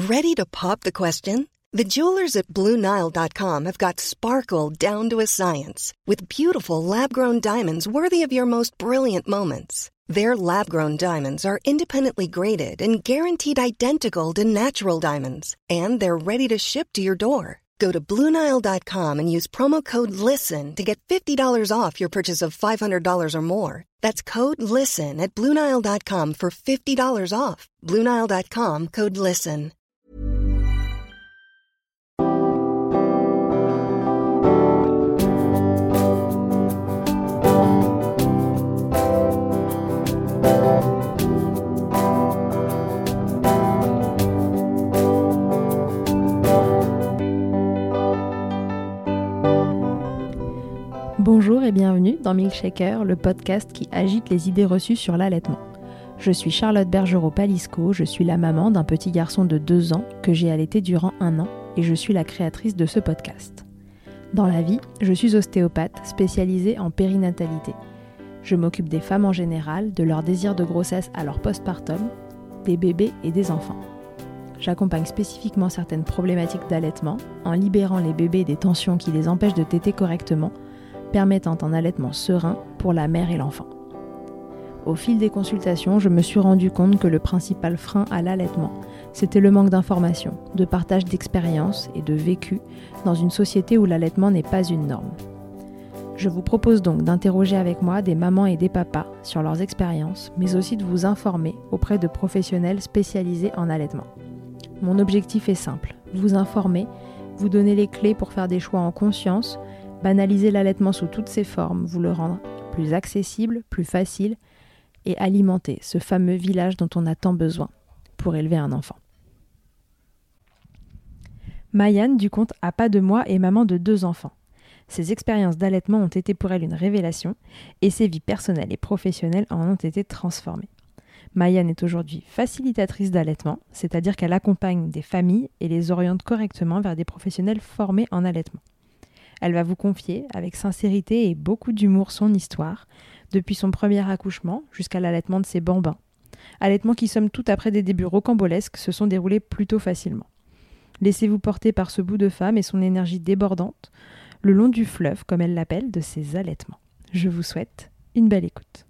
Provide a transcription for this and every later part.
Ready to pop the question? The jewelers at BlueNile.com have got sparkle down to a science with beautiful lab-grown diamonds worthy of your most brilliant moments. Their lab-grown diamonds are independently graded and guaranteed identical to natural diamonds, and they're ready to ship to your door. Go to BlueNile.com and use promo code LISTEN to get $50 off your purchase of $500 or more. That's code LISTEN at BlueNile.com for $50 off. BlueNile.com, code LISTEN. Bonjour et bienvenue dans Milkshaker, le podcast qui agite les idées reçues sur l'allaitement. Je suis Charlotte Bergerot-Palisco, je suis la maman d'un petit garçon de 2 ans que j'ai allaité durant 1 an et je suis la créatrice de ce podcast. Dans la vie, je suis ostéopathe spécialisée en périnatalité. Je m'occupe des femmes en général, de leur désir de grossesse à leur postpartum, des bébés et des enfants. J'accompagne spécifiquement certaines problématiques d'allaitement en libérant les bébés des tensions qui les empêchent de téter correctement, permettant un allaitement serein pour la mère et l'enfant. Au fil des consultations, je me suis rendu compte que le principal frein à l'allaitement, c'était le manque d'informations, de partage d'expériences et de vécu dans une société où l'allaitement n'est pas une norme. Je vous propose donc d'interroger avec moi des mamans et des papas sur leurs expériences, mais aussi de vous informer auprès de professionnels spécialisés en allaitement. Mon objectif est simple, vous informer, vous donner les clés pour faire des choix en conscience, banaliser l'allaitement sous toutes ses formes, vous le rendre plus accessible, plus facile et alimenter ce fameux village dont on a tant besoin pour élever un enfant. Mayanne du compte À Pas de Moi est maman de 2 enfants. Ses expériences d'allaitement ont été pour elle une révélation et ses vies personnelles et professionnelles en ont été transformées. Mayanne est aujourd'hui facilitatrice d'allaitement, c'est-à-dire qu'elle accompagne des familles et les oriente correctement vers des professionnels formés en allaitement. Elle va vous confier, avec sincérité et beaucoup d'humour, son histoire, depuis son premier accouchement jusqu'à l'allaitement de ses bambins. Allaitement qui, somme toute, après des débuts rocambolesques, se sont déroulés plutôt facilement. Laissez-vous porter par ce bout de femme et son énergie débordante, le long du fleuve, comme elle l'appelle, de ses allaitements. Je vous souhaite une belle écoute.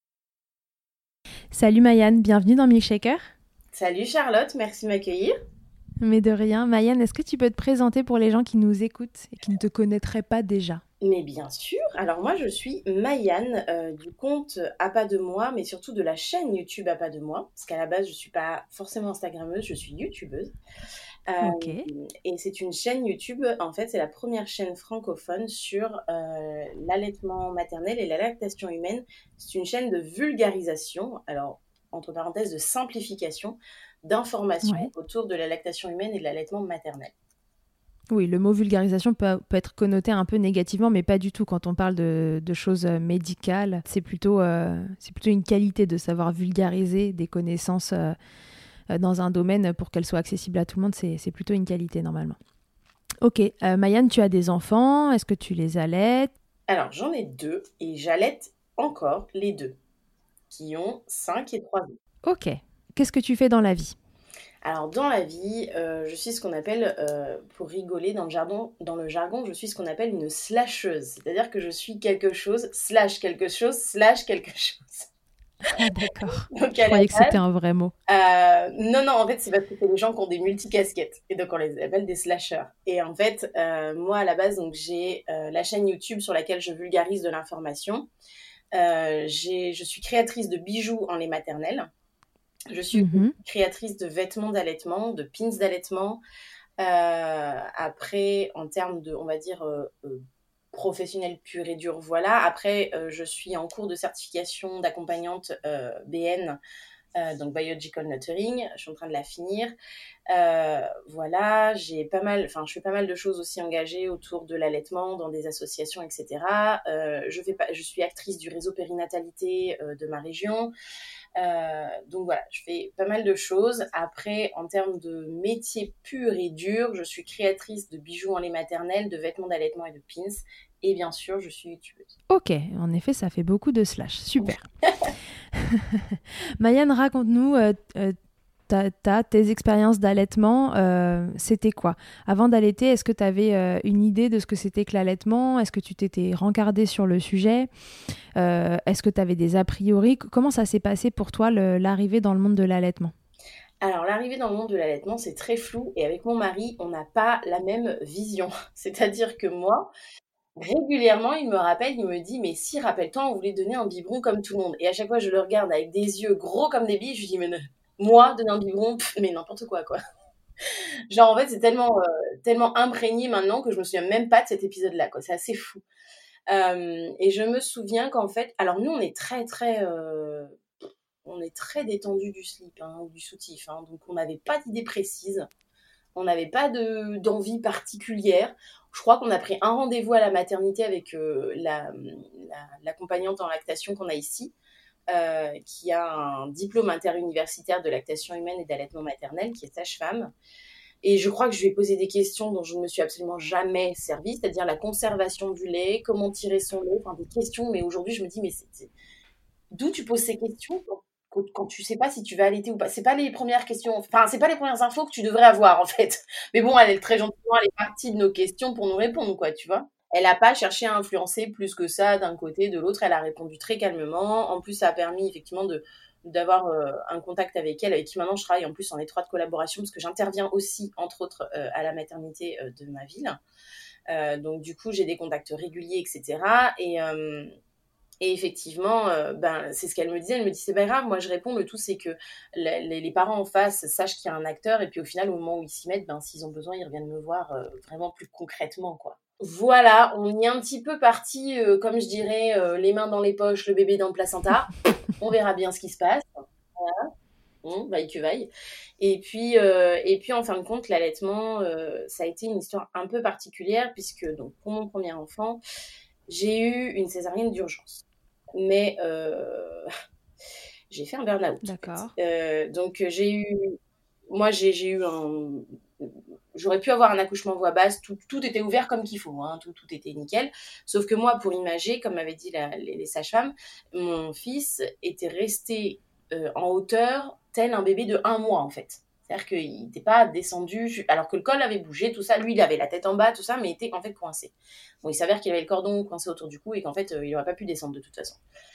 Salut Mayanne, bienvenue dans Milkshaker. Salut Charlotte, merci de m'accueillir. Mais de rien. Mayanne, est-ce que tu peux te présenter pour les gens qui nous écoutent et qui ne te connaîtraient pas déjà ? Mais bien sûr. Alors moi, je suis Mayanne du compte À Pas de Moi, mais surtout de la chaîne YouTube À Pas de Moi. Parce qu'à la base, je ne suis pas forcément Instagrammeuse, je suis YouTubeuse. Ok. Et c'est une chaîne YouTube, en fait, c'est la première chaîne francophone sur l'allaitement maternel et la lactation humaine. C'est une chaîne de vulgarisation, alors entre parenthèses de simplification, d'informations autour de la lactation humaine et de l'allaitement maternel. Oui, le mot vulgarisation peut être connoté un peu négativement, mais pas du tout. Quand on parle de choses médicales, c'est plutôt une qualité de savoir vulgariser des connaissances dans un domaine pour qu'elles soient accessibles à tout le monde. C'est plutôt une qualité normalement. Ok, Mayanne, tu as des enfants, est-ce que tu les allaites ? Alors, j'en ai 2 et j'allaite encore les 2, qui ont 5 et 3 ans. Ok. Qu'est-ce que tu fais dans la vie ? Alors, dans la vie, je suis ce qu'on appelle, pour rigoler dans le jargon, je suis ce qu'on appelle une slasheuse. C'est-à-dire que je suis quelque chose, slash quelque chose, slash quelque chose. Ah, d'accord. Donc, je croyais que c'était un vrai mot. Non, en fait, c'est parce que c'est des gens qui ont des multicasquettes. Et donc, on les appelle des slashers. Et en fait, moi, à la base, donc, j'ai la chaîne YouTube sur laquelle je vulgarise de l'information. Je suis créatrice de bijoux en lait maternel. Je suis créatrice de vêtements d'allaitement, de pins d'allaitement. Après, en termes de, on va dire, professionnel pur et dur, voilà. Après, je suis en cours de certification d'accompagnante BN, donc Biological Nurturing. Je suis en train de la finir. Voilà, je fais pas mal de choses aussi engagées autour de l'allaitement dans des associations, etc. Je suis actrice du réseau périnatalité de ma région. Donc voilà, je fais pas mal de choses. Après, en termes de métier pur et dur, je suis créatrice de bijoux en lait maternel, de vêtements d'allaitement et de pins. Et bien sûr, je suis youtubeuse. Ok, en effet, ça fait beaucoup de slash. Super. Mayanne, raconte-nous tes expériences d'allaitement, c'était quoi? Avant d'allaiter, est-ce que tu avais une idée de ce que c'était que l'allaitement? Est-ce que tu t'étais rencardée sur le sujet? Est-ce que tu avais des a priori? Comment ça s'est passé pour toi, l'arrivée dans le monde de l'allaitement? Alors, l'arrivée dans le monde de l'allaitement, c'est très flou et avec mon mari, on n'a pas la même vision. C'est-à-dire que moi, régulièrement, il me rappelle, il me dit, mais si, rappelle-toi, on voulait donner un biberon comme tout le monde. Et à chaque fois, je le regarde avec des yeux gros comme des billes, je lui dis, mais moi, donner un biberon, mais n'importe quoi, quoi. Genre, en fait, c'est tellement imprégné maintenant que je me souviens même pas de cet épisode-là, quoi. C'est assez fou. Et je me souviens qu'en fait, alors nous, on est très détendu du slip hein, ou du soutif, hein, donc on n'avait pas d'idée précise, on n'avait pas d'envie particulière. Je crois qu'on a pris un rendez-vous à la maternité avec l'accompagnante en lactation qu'on a ici, qui a un diplôme interuniversitaire de lactation humaine et d'allaitement maternel, qui est sage-femme. Et je crois que je lui ai posé des questions dont je ne me suis absolument jamais servie, c'est-à-dire la conservation du lait, comment tirer son lait, enfin des questions, mais aujourd'hui je me dis, mais d'où tu poses ces questions quand tu sais pas si tu vas allaiter ou pas. C'est pas les premières questions, enfin, c'est pas les premières infos que tu devrais avoir, en fait. Mais bon, elle est très gentiment, elle est partie de nos questions pour nous répondre, quoi, tu vois. Elle a pas cherché à influencer plus que ça d'un côté, de l'autre. Elle a répondu très calmement. En plus, ça a permis, effectivement, d'avoir un contact avec elle, avec qui maintenant je travaille en plus en étroite collaboration, parce que j'interviens aussi, entre autres, à la maternité de ma ville. Donc, du coup, j'ai des contacts réguliers, etc. Et effectivement, c'est ce qu'elle me disait. Elle me dit, c'est pas grave, moi je réponds, le tout c'est que les parents en face sachent qu'il y a un acteur, et puis au final, au moment où ils s'y mettent, s'ils ont besoin, ils reviennent me voir vraiment plus concrètement, quoi. Voilà, on y est un petit peu parti, comme je dirais, les mains dans les poches, le bébé dans le placenta. On verra bien ce qui se passe. Voilà. Bon, vaille que vaille. Et puis, en fin de compte, l'allaitement, ça a été une histoire un peu particulière, puisque donc, pour mon premier enfant, j'ai eu une césarienne d'urgence. Mais j'ai fait un burn-out. D'accord. En fait. Donc j'ai eu j'aurais pu avoir un accouchement voix basse, tout était ouvert comme qu'il faut, hein, tout était nickel. Sauf que moi, pour imager, comme m'avaient dit les sages-femmes, mon fils était resté en hauteur tel un bébé de 1 mois en fait. C'est-à-dire qu'il n'était pas descendu, alors que le col avait bougé, tout ça. Lui, il avait la tête en bas, tout ça, mais il était en fait coincé. Bon, il s'avère qu'il avait le cordon coincé autour du cou et qu'en fait, il n'aurait pas pu descendre de toute façon.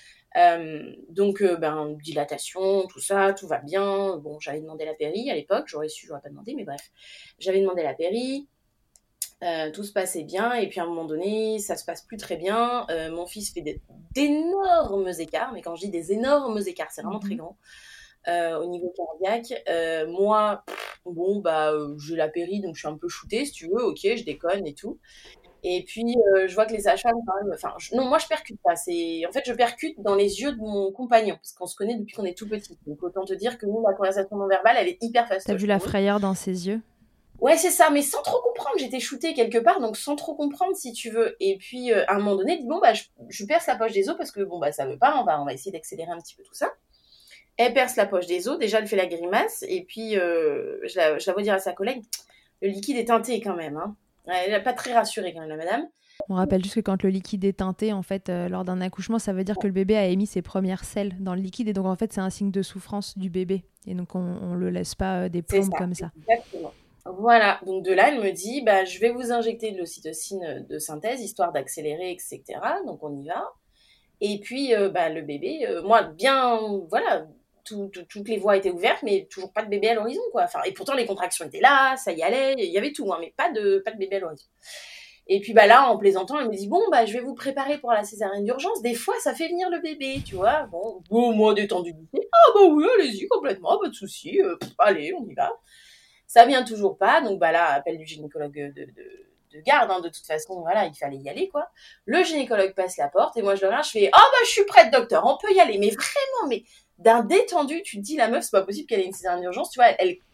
Donc, dilatation, tout ça, tout va bien. Bon, j'avais demandé la péri à l'époque, j'aurais pas demandé, mais bref. J'avais demandé la péri, tout se passait bien, et puis à un moment donné, ça se passe plus très bien. Mon fils fait d'énormes écarts, mais quand je dis des énormes écarts, c'est vraiment très grand. Au niveau cardiaque, moi, j'ai la péri, donc je suis un peu shootée, si tu veux, ok, je déconne et tout. Et puis, je vois que les sages-femmes, quand même, non, moi, je percute pas. En fait, je percute dans les yeux de mon compagnon, parce qu'on se connaît depuis qu'on est tout petit. Donc, autant te dire que nous, la conversation non verbale, elle est hyper fastoche. T'as vu la frayeur dans ses yeux? Ouais, c'est ça, mais sans trop comprendre. J'étais shootée quelque part, donc sans trop comprendre, si tu veux. Et puis, à un moment donné, elle dit, je perce la poche des os, parce que, ça veut pas, on va essayer d'accélérer un petit peu tout ça. Elle perce la poche des os, déjà, elle fait la grimace, et puis, je la vois dire à sa collègue, le liquide est teinté quand même, hein. Elle n'est pas très rassurée quand même, la madame. On rappelle juste que quand le liquide est teinté, en fait, lors d'un accouchement, ça veut dire que le bébé a émis ses premières selles dans le liquide, et donc en fait, c'est un signe de souffrance du bébé. Et donc, on le laisse pas des plombes comme ça. Exactement. Voilà, donc de là, elle me dit, je vais vous injecter de l'ocytocine de synthèse, histoire d'accélérer, etc. Donc on y va. Et puis, le bébé, moi, bien, voilà, toutes les voies étaient ouvertes, mais toujours pas de bébé à l'horizon, quoi. Enfin, et pourtant, les contractions étaient là, ça y allait, il y avait tout, hein, mais pas de bébé à l'horizon. Et puis, là, en plaisantant, elle me dit, je vais vous préparer pour la césarienne d'urgence. Des fois, ça fait venir le bébé, tu vois. Bon, moi, détendu du thé. Ah, oui, allez-y, complètement, pas de souci. Allez, on y va. Ça vient toujours pas. Donc, là, appel du gynécologue de garde, hein, de toute façon, voilà, il fallait y aller, quoi. Le gynécologue passe la porte et moi, je le regarde, je fais, je suis prête, docteur, on peut y aller. Mais vraiment, mais d'un détendu, tu te dis, la meuf, c'est pas possible qu'elle ait une césarienne d'urgence, tu vois,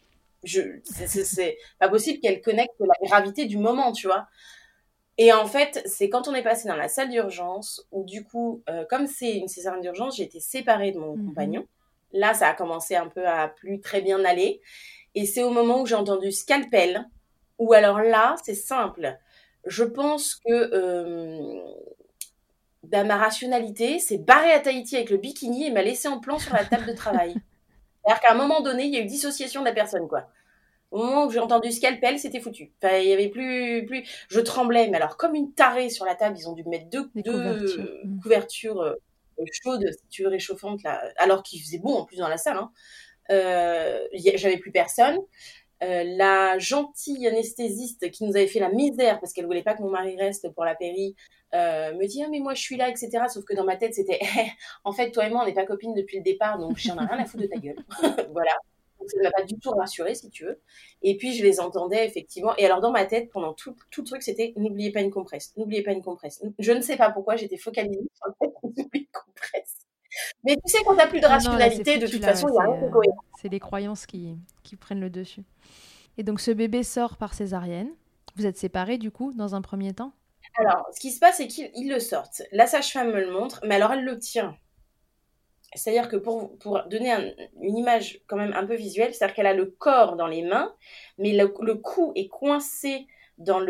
c'est pas possible qu'elle connecte la gravité du moment, tu vois. Et en fait, c'est quand on est passé dans la salle d'urgence, où du coup, comme c'est une césarienne d'urgence, j'ai été séparée de mon compagnon. Là, ça a commencé un peu à plus très bien aller. Et c'est au moment où j'ai entendu scalpel, ou alors là, c'est simple. Je pense que ma rationalité s'est barrée à Tahiti avec le bikini et m'a laissé en plan sur la table de travail. C'est-à-dire qu'à un moment donné, il y a eu dissociation de la personne, quoi. Au moment où j'ai entendu scalpel, c'était foutu. Enfin, il y avait plus. Je tremblais, mais alors comme une tarée sur la table, ils ont dû me mettre deux couvertures chaudes, si tu veux, réchauffantes là, alors qu'il faisait bon en plus dans la salle. Hein. J'avais plus personne. La gentille anesthésiste qui nous avait fait la misère parce qu'elle voulait pas que mon mari reste pour la péri me dit ah mais moi je suis là, etc. Sauf que dans ma tête c'était en fait toi et moi on n'est pas copines depuis le départ, donc j'en ai rien à foutre de ta gueule. Voilà. Donc, ça ne m'a pas du tout rassurée, si tu veux. Et puis je les entendais effectivement. Et alors dans ma tête pendant tout le truc c'était n'oubliez pas une compresse, n'oubliez pas une compresse. Je ne sais pas pourquoi j'étais focalisée sur le fait qu'on oublie une compresse. Mais tu sais quand t'as plus de rationalité, non, là, de toute façon il y a rien de cohérent. C'est les croyances qui prennent le dessus. Et donc ce bébé sort par césarienne. Vous êtes séparés du coup dans un premier temps? Alors, ce qui se passe, c'est qu'ils le sortent. La sage-femme me le montre, mais alors elle le tient. C'est-à-dire que pour donner une image quand même un peu visuelle, c'est-à-dire qu'elle a le corps dans les mains, mais le cou est coincé dans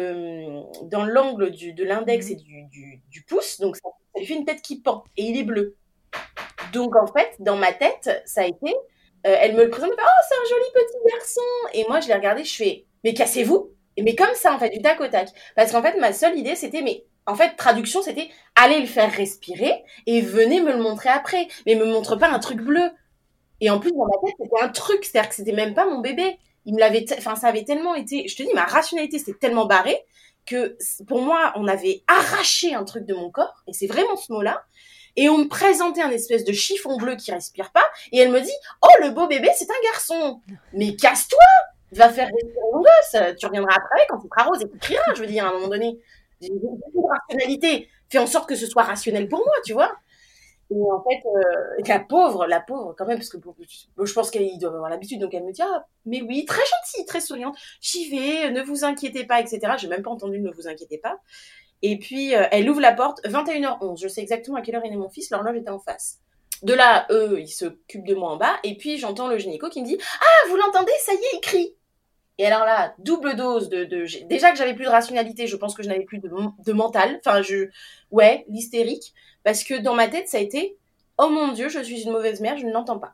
l'angle de l'index et du pouce, donc ça lui fait une tête qui pend, et il est bleu. Donc en fait, dans ma tête, ça a été, elle me le présente, elle fait, oh c'est un joli petit garçon, et moi je l'ai regardé, je fais, mais cassez-vous, mais comme ça en fait, du tac au tac, parce qu'en fait ma seule idée c'était, mais en fait traduction c'était, allez le faire respirer et venez me le montrer après, mais me montre pas un truc bleu. Et en plus dans ma tête c'était un truc, c'est-à-dire que c'était même pas mon bébé, il me l'avait, enfin ça avait tellement été, je te dis ma rationalité c'était tellement barrée que pour moi on avait arraché un truc de mon corps, et c'est vraiment ce mot-là. Et on me présentait un espèce de chiffon bleu qui respire pas. Et elle me dit, oh, le beau bébé, c'est un garçon. Mais casse-toi, va faire respirer mon gosse. Tu reviendras après quand il sera rose et tu crieras, je veux dire, à un moment donné. J'ai une rationalité. Fais en sorte que ce soit rationnel pour moi, tu vois. Et en fait, la pauvre, quand même, parce que je pense qu'elle doit avoir l'habitude, donc elle me dit, ah, mais oui, très gentille, très souriante. J'y vais, ne vous inquiétez pas, etc. J'ai même pas entendu ne vous inquiétez pas. Et puis, elle ouvre la porte, 21h11. Je sais exactement à quelle heure il est mon fils, l'horloge était en face. De là, eux, ils s'occupent de moi en bas. Et puis, j'entends le gynéco qui me dit « Ah, vous l'entendez, ça y est, il crie !» Et alors là, double dose déjà que j'avais plus de rationalité, je pense que je n'avais plus de mental. Enfin, ouais, l'hystérique. Parce que dans ma tête, ça a été « Oh mon Dieu, je suis une mauvaise mère, je ne l'entends pas. »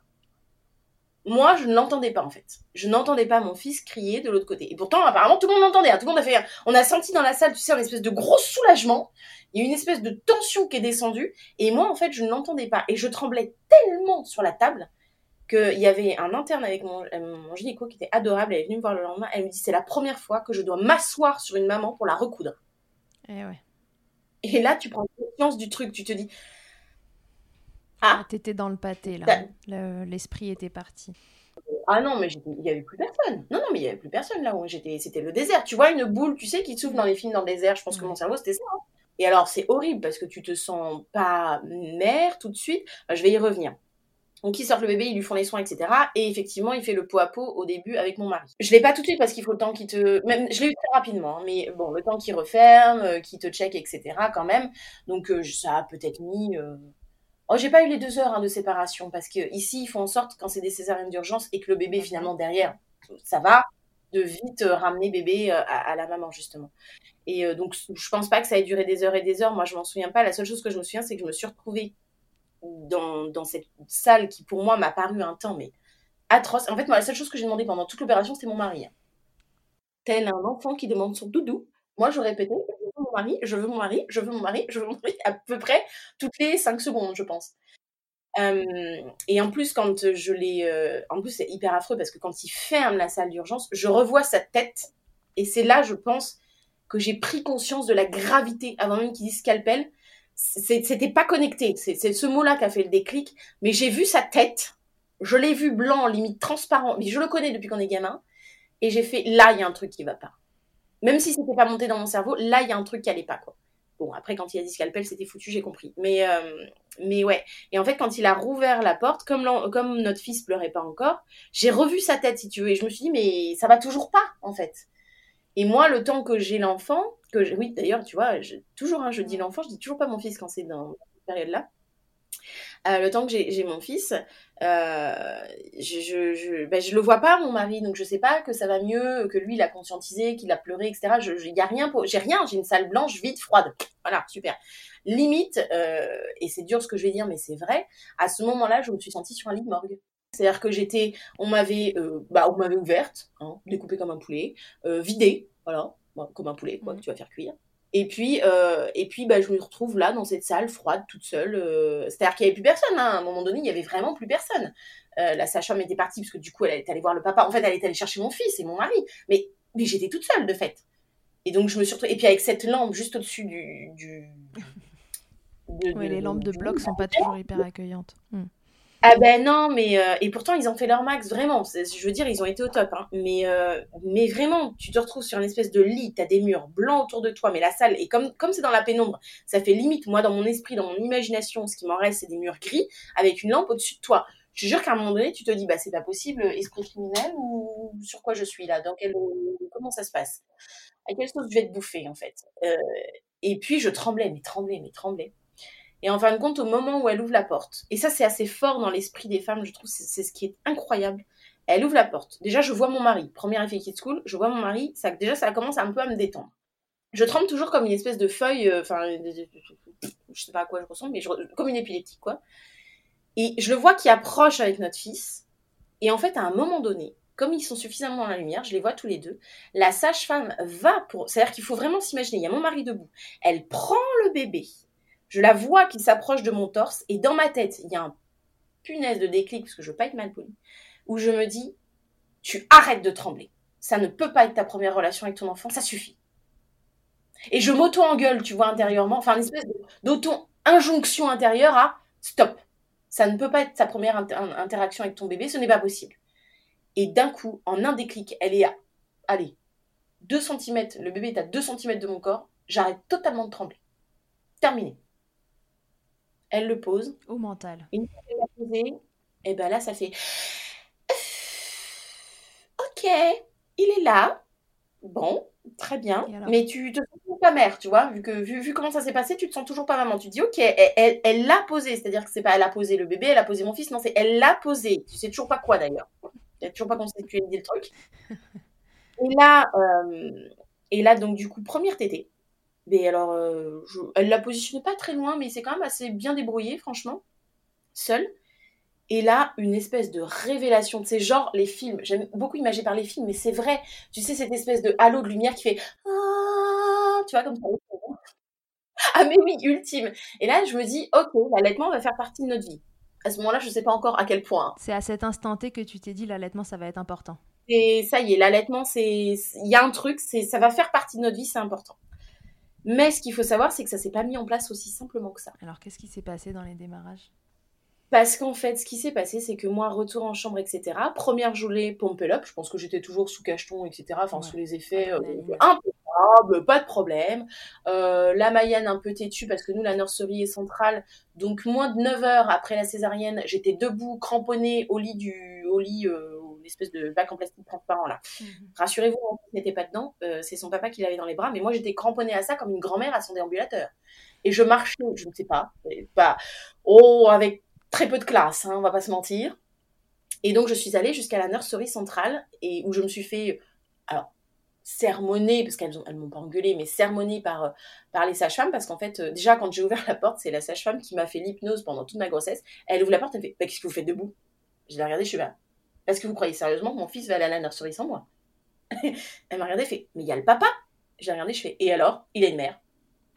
Moi, je ne l'entendais pas, en fait. Je n'entendais pas mon fils crier de l'autre côté. Et pourtant, apparemment, tout le monde l'entendait. Hein. Tout le monde a fait... On a senti dans la salle, tu sais, une espèce de gros soulagement. Il y a une espèce de tension qui est descendue. Et moi, en fait, je ne l'entendais pas. Et je tremblais tellement sur la table qu'il y avait un interne avec mon gynéco qui était adorable. Elle est venue me voir le lendemain. Elle me dit, c'est la première fois que je dois m'asseoir sur une maman pour la recoudre. Et ouais. Et là, tu prends conscience du truc. Tu te dis... Ah, t'étais dans le pâté, là. L'esprit était parti. Ah non, mais il n'y avait plus personne. Non, mais il n'y avait plus personne là où j'étais. C'était le désert. Tu vois une boule, tu sais, qui souffle dans les films dans le désert. Je pense que mon cerveau, c'était ça. Hein. Et alors, c'est horrible parce que tu te sens pas mère tout de suite. Je vais y revenir. Donc, ils sortent le bébé, ils lui font les soins, etc. Et effectivement, il fait le pot à pot au début avec mon mari. Je l'ai pas tout de suite parce qu'il faut le temps qu'il te... Même, je l'ai eu très rapidement, hein, mais bon, le temps qu'il referme, qu'il te check, etc. quand même. Donc, ça a peut-être mis... Oh, j'ai pas eu les 2 heures de séparation parce que ici ils font en sorte quand c'est des césariennes d'urgence et que le bébé finalement derrière ça va de vite ramener bébé à la maman justement. Et donc je pense pas que ça ait duré des heures et des heures. Moi je m'en souviens pas. La seule chose que je me souviens c'est que je me suis retrouvée dans cette salle qui pour moi m'a paru un temps mais atroce. En fait moi la seule chose que j'ai demandé pendant toute l'opération c'était mon mari. Tel un enfant qui demande son doudou. Moi je répétais mon mari, je veux mon mari, je veux mon mari, je veux mon mari, à peu près toutes les 5 secondes, je pense. Et en plus, quand je l'ai... en plus, c'est hyper affreux parce que quand il ferme la salle d'urgence, je revois sa tête. Et c'est là, je pense, que j'ai pris conscience de la gravité, avant même qu'il dise scalpel. C'était pas connecté. C'est ce mot-là qui a fait le déclic. Mais j'ai vu sa tête. Je l'ai vu blanc, limite transparent. Mais je le connais depuis qu'on est gamin. Et j'ai fait, là, il y a un truc qui va pas. Même si c'était pas monté dans mon cerveau, là, il y a un truc qui allait pas, quoi. Bon, après, quand il a dit scalpel, c'était foutu, j'ai compris. Mais ouais. Et en fait, quand il a rouvert la porte, comme notre fils pleurait pas encore, j'ai revu sa tête, si tu veux. Et je me suis dit, mais ça va toujours pas, en fait. Et moi, le temps que j'ai l'enfant, oui, d'ailleurs, tu vois, toujours, je dis l'enfant, je dis toujours pas mon fils quand c'est dans cette période-là. Le temps que j'ai mon fils, je le vois pas mon mari, donc je sais pas que ça va mieux, que lui il a conscientisé, qu'il a pleuré, etc. Y a rien, j'ai une salle blanche vide, froide. Voilà, super. Limite, et c'est dur ce que je vais dire, mais c'est vrai. À ce moment-là, je me suis sentie sur un lit de morgue. C'est-à-dire que on m'avait ouverte, hein, découpée comme un poulet, vidée, voilà, bon, comme un poulet, quoi, que tu vas faire cuire. Et puis, je me retrouve là, dans cette salle froide, toute seule. C'est-à-dire qu'il n'y avait plus personne, hein. À un moment donné, il n'y avait vraiment plus personne. La sage-femme était partie, parce que du coup, elle est allée voir le papa. En fait, elle est allée chercher mon fils et mon mari. Mais j'étais toute seule, de fait. Et donc, je me suis retrouvée... Et puis, avec cette lampe juste au-dessus Oui, les lampes de bloc sont pas toujours hyper accueillantes. Ah ben non, mais et pourtant ils ont fait leur max, vraiment. Je veux dire, ils ont été au top, hein. Mais vraiment, tu te retrouves sur une espèce de lit, t'as des murs blancs autour de toi, mais la salle, et comme c'est dans la pénombre, ça fait limite, moi dans mon esprit, dans mon imagination, ce qui m'en reste, c'est des murs gris avec une lampe au-dessus de toi. Je te jure qu'à un moment donné, tu te dis, bah c'est pas possible, esprit criminel, ou sur quoi je suis là, comment ça se passe, à quelle sauce je vais te bouffer en fait. Et puis je tremblais, mais tremblais. Et en fin de compte, au moment où elle ouvre la porte, et ça c'est assez fort dans l'esprit des femmes, je trouve, c'est ce qui est incroyable. Elle ouvre la porte. Déjà, je vois mon mari. Premier effet Kids School, je vois mon mari. Ça commence un peu à me détendre. Je tremble toujours comme une espèce de feuille, je sais pas à quoi je ressemble, mais comme une épileptique, quoi. Et je le vois qui approche avec notre fils. Et en fait, à un moment donné, comme ils sont suffisamment dans la lumière, je les vois tous les deux, la sage-femme c'est-à-dire qu'il faut vraiment s'imaginer, il y a mon mari debout. Elle prend le bébé. Je la vois qui s'approche de mon torse et dans ma tête, il y a un punaise de déclic, parce que je veux pas être mal polie, où je me dis, tu arrêtes de trembler. Ça ne peut pas être ta première relation avec ton enfant, ça suffit. Et je m'auto-engueule, tu vois, intérieurement, enfin une espèce d'auto-injonction intérieure à stop. Ça ne peut pas être ta première interaction avec ton bébé, ce n'est pas possible. Et d'un coup, en un déclic, elle est à, 2 cm, le bébé est à 2 cm de mon corps, j'arrête totalement de trembler. Terminé. Elle le pose. Au mental. Et une fois qu'elle l'a posé, et ben là, ça fait ok, il est là. Bon, très bien. Mais tu te sens toujours pas mère, tu vois. Vu comment ça s'est passé, tu te sens toujours pas maman. Tu te dis ok, elle l'a posé. C'est-à-dire que c'est pas elle a posé le bébé, elle a posé mon fils. Non, c'est elle l'a posé. Tu sais toujours pas quoi d'ailleurs. Tu n'as toujours pas conceptualisé le truc. Et là, donc du coup, première tétée. Mais alors, elle l'a positionné pas très loin, mais c'est quand même assez bien débrouillé, franchement, seule. Et là, une espèce de révélation, tu sais, genre les films. J'aime beaucoup imaginer par les films, mais c'est vrai. Tu sais, cette espèce de halo de lumière qui fait ah, tu vois, comme ça. Ah mais oui, ultime. Et là, je me dis, ok, l'allaitement va faire partie de notre vie. À ce moment-là, je sais pas encore à quel point. C'est à cet instant T que tu t'es dit, l'allaitement, ça va être important. Et ça y est, l'allaitement, il y a un truc, ça va faire partie de notre vie, c'est important. Mais ce qu'il faut savoir, c'est que ça s'est pas mis en place aussi simplement que ça. Alors, qu'est-ce qui s'est passé dans les démarrages ? Parce qu'en fait, ce qui s'est passé, c'est que moi, retour en chambre, etc., première journée, pump up, je pense que j'étais toujours sous cacheton, etc., enfin, sous les effets impeccable, pas de problème. La Mayenne un peu têtue, parce que nous, la nurserie est centrale, donc moins de 9 heures après la césarienne, j'étais debout, cramponnée au lit, l'espèce de bac en plastique transparent, là. Rassurez-vous, mon fils n'était pas dedans, c'est son papa qui l'avait dans les bras, mais moi, j'étais cramponnée à ça comme une grand-mère à son déambulateur. Et je marchais, je ne sais pas, avec très peu de classe, hein, on va pas se mentir. Et donc, je suis allée jusqu'à la nurserie centrale, et où je me suis fait, alors, sermonner, parce qu'elles m'ont pas engueulée, mais sermonner par les sages-femmes, parce qu'en fait, déjà, quand j'ai ouvert la porte, c'est la sage-femme qui m'a fait l'hypnose pendant toute ma grossesse. Elle ouvre la porte, elle me fait, qu'est-ce que vous faites debout? Je l'ai regardée, je suis là. Parce que vous croyez sérieusement que mon fils va aller à la nurserie sans moi? Elle m'a regardée, elle fait, mais il y a le papa. J'ai regardé, je fais, et alors? Il a une mère.